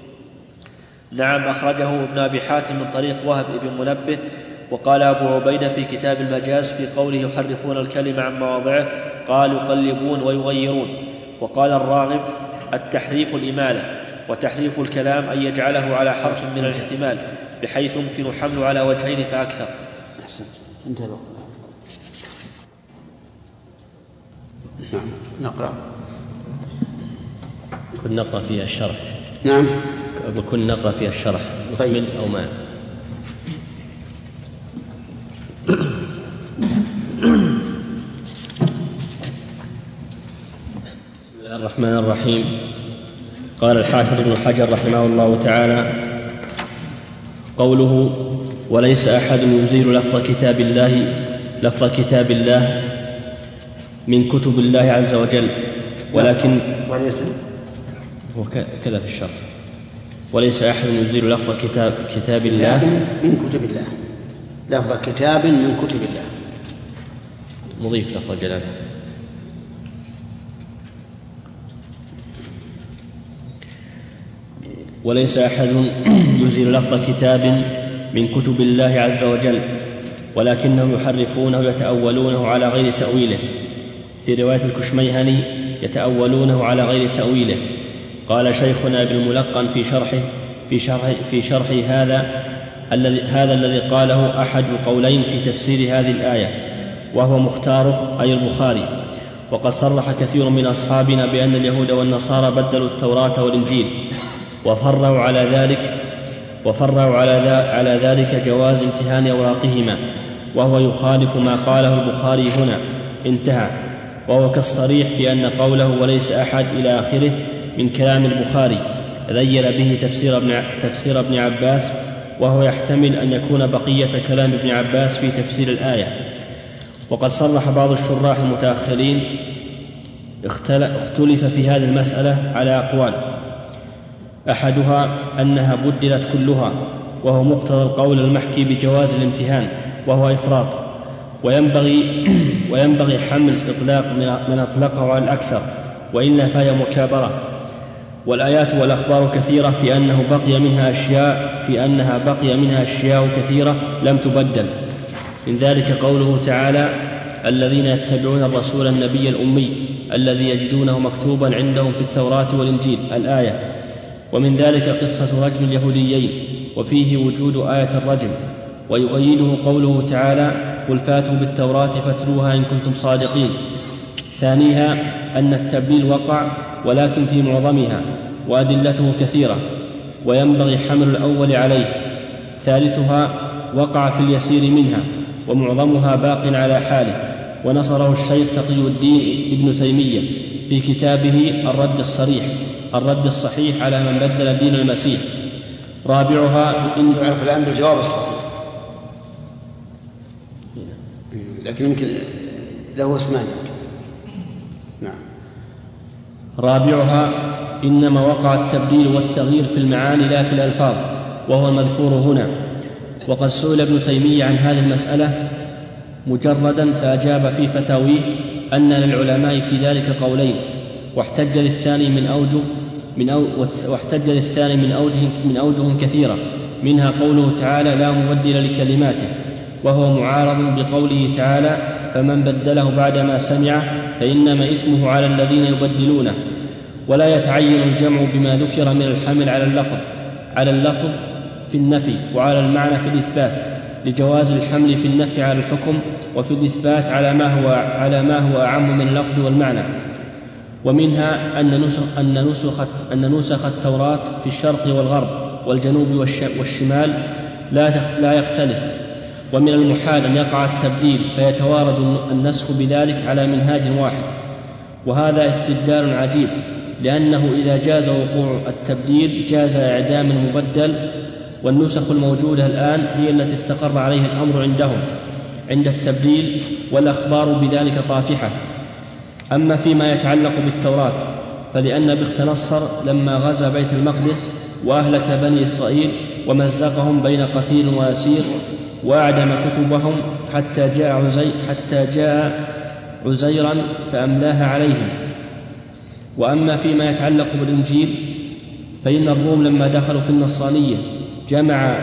نعم أخرجه ابن أبي حاتم من طريق وهب بن منبه. وقال أبو عبيدة في كتاب المجاز في قوله يحرفون الكلمة عن مواضعه قال يقلبون ويغيرون. وقال الراغب التحريف الإمالة وتحريف الكلام أن يجعله على حرف من الاحتمال بحيث يمكن حمله على وجهين فأكثر. أحسنت انتهى الوقت. نعم نقرأ. كن نقرأ فيها الشرح. نعم أقول كن نقرأ فيها الشرح نكمل أو ما. بسم الله الرحمن الرحيم. قال الحافظ ابن حجر رحمه الله تعالى قوله وليس أحد يزيل لفظ كتاب الله لفظ كتاب الله من كتب الله عز وجل ولكن وليس وكذا في الشرح وليس أحد يزيل لفظ كتاب كتاب الله من كتب الله لفظ كتاب من كتب الله مضيف لفظ الجلالة. وليس أحد يزيل لفظ كتاب من كتب الله عز وجل ولكنهم يحرفونه يتأولونه على غير تأويله. في رواية الكشميهني يتأولونه على غير تأويله. قال شيخنا ابن الملقن في شرحه في شرح في شرح هذا الذي هذا الذي قاله أحد القولين في تفسير هذه الآية وهو مختاره أي البخاري. وقد صرح كثير من أصحابنا بأن اليهود والنصارى بدلوا التوراة والإنجيل وفرعوا على ذلك وفرعوا على, على ذلك جواز امتهان أوراقهما وهو يخالف ما قاله البخاري هنا. انتهى. وهو كالصريح في أن قوله وليس أحد إلى آخره من كلام البخاري ذيل به تفسير ابن, تفسير ابن عباس، وهو يحتمل أن يكون بقية كلام ابن عباس في تفسير الآية. وقد صرح بعض الشراح المتأخرين اختلف في هذه المسألة على أقوال، أحدها أنها بدلت كلها، وهو مقتضى القول المحكي بجواز الامتهان، وهو إفراط، وينبغي, وينبغي حمل إطلاق من أطلقه على الأكثر، وإلا فهي مكابرة. والآيات والأخبار كثيرة في أنه بقي منها أشياء في أنها بقي منها أشياء كثيرة لم تبدل. من ذلك قوله تعالى: الذين يتبعون الرسول النبي الأمي الذي يجدونه مكتوبا عندهم في التوراة والإنجيل، الآية. ومن ذلك قصة رجم اليهوديين، وفيه وجود آية الرجم. ويؤيده قوله تعالى: قل فاتوا بالتوراة فاتلوها إن كنتم صادقين. ثانيها أن التبديل وقع ولكن في معظمها، وأدلته كثيرة، وينبغي حمل الأول عليه. ثالثها وقع في اليسير منها، ومعظمها باق على حاله، ونصره الشيخ تقي الدين ابن تيمية في كتابه الرد الصريح الرد الصحيح على من بدل دين المسيح. رابعها إن يعرف الآن بالجواب الصحيح، لكن يمكن له اسمان. نعم. رابعها إنما وقع التبديل والتغيير في المعاني لا في الألفاظ، وهو المذكور هنا. وقد سئل ابن تيمية عن هذه المسألة مجردا فأجاب في فتاويه أن للعلماء في ذلك قولين، واحتج للثاني من أوجه من أو واحتج للثاني من أوجه من أوجه كثيرة، منها قوله تعالى: لا مبدل لكلماته، وهو معارض بقوله تعالى: فمن بدله بعدما سمعه فإنما إثمه على الذين يبدلونه. ولا يتعين الجمع بما ذكر من الحمل على اللفظ على اللفظ في النفي وعلى المعنى في الإثبات، لجواز الحمل في النفي على الحكم، وفي الإثبات على ما هو على ما هو أعم من اللفظ والمعنى. ومنها أن نسخ أن نسخت أن نسخ التوراة في الشرق والغرب والجنوب والشمال لا لا يختلف. ومن المحال أن يقع التبديل فيتوارد النسخ بذلك على منهاج واحد، وهذا استدلال عجيب، لأنه إذا جاز وقوع التبديل جاز إعدام المبدل، والنسخ الموجودة الآن هي التي استقر عليها الأمر عندهم عند التبديل، والأخبار بذلك طافحة. أما فيما يتعلق بالتوراة فلأن بخت نصر لما غزا بيت المقدس وأهلك بني إسرائيل ومزقهم بين قتيل وأسير وأعدم كتبهم حتى جاء عزي حتى جاء عزيرا فأملاها عليهم. وأما فيما يتعلق بالإنجيل فإن الروم لما دخلوا في النصرانية جمع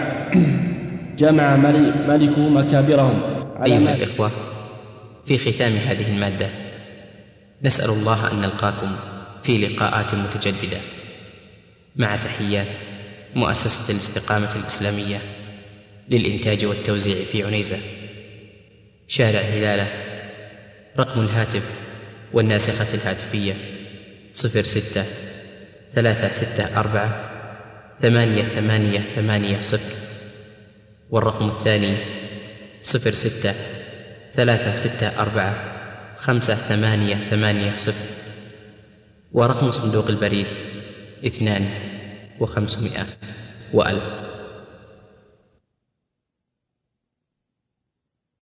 جمع ملكه مكابرهم. أيها الإخوة، في ختام هذه المادة نسأل الله أن نلقاكم في لقاءات متجددة، مع تحيات مؤسسة الاستقامة الإسلامية للإنتاج والتوزيع في عنيزة، شارع هلالة. رقم الهاتف والناسخة الهاتفية صفر ستة ثلاثة ستة أربعة ثمانية ثمانية ثمانية صفر، والرقم الثاني صفر ستة ثلاثة ستة أربعة خمسة ثمانية ثمانية صفر، ورقم صندوق البريد اثنان وخمسمائة وألف.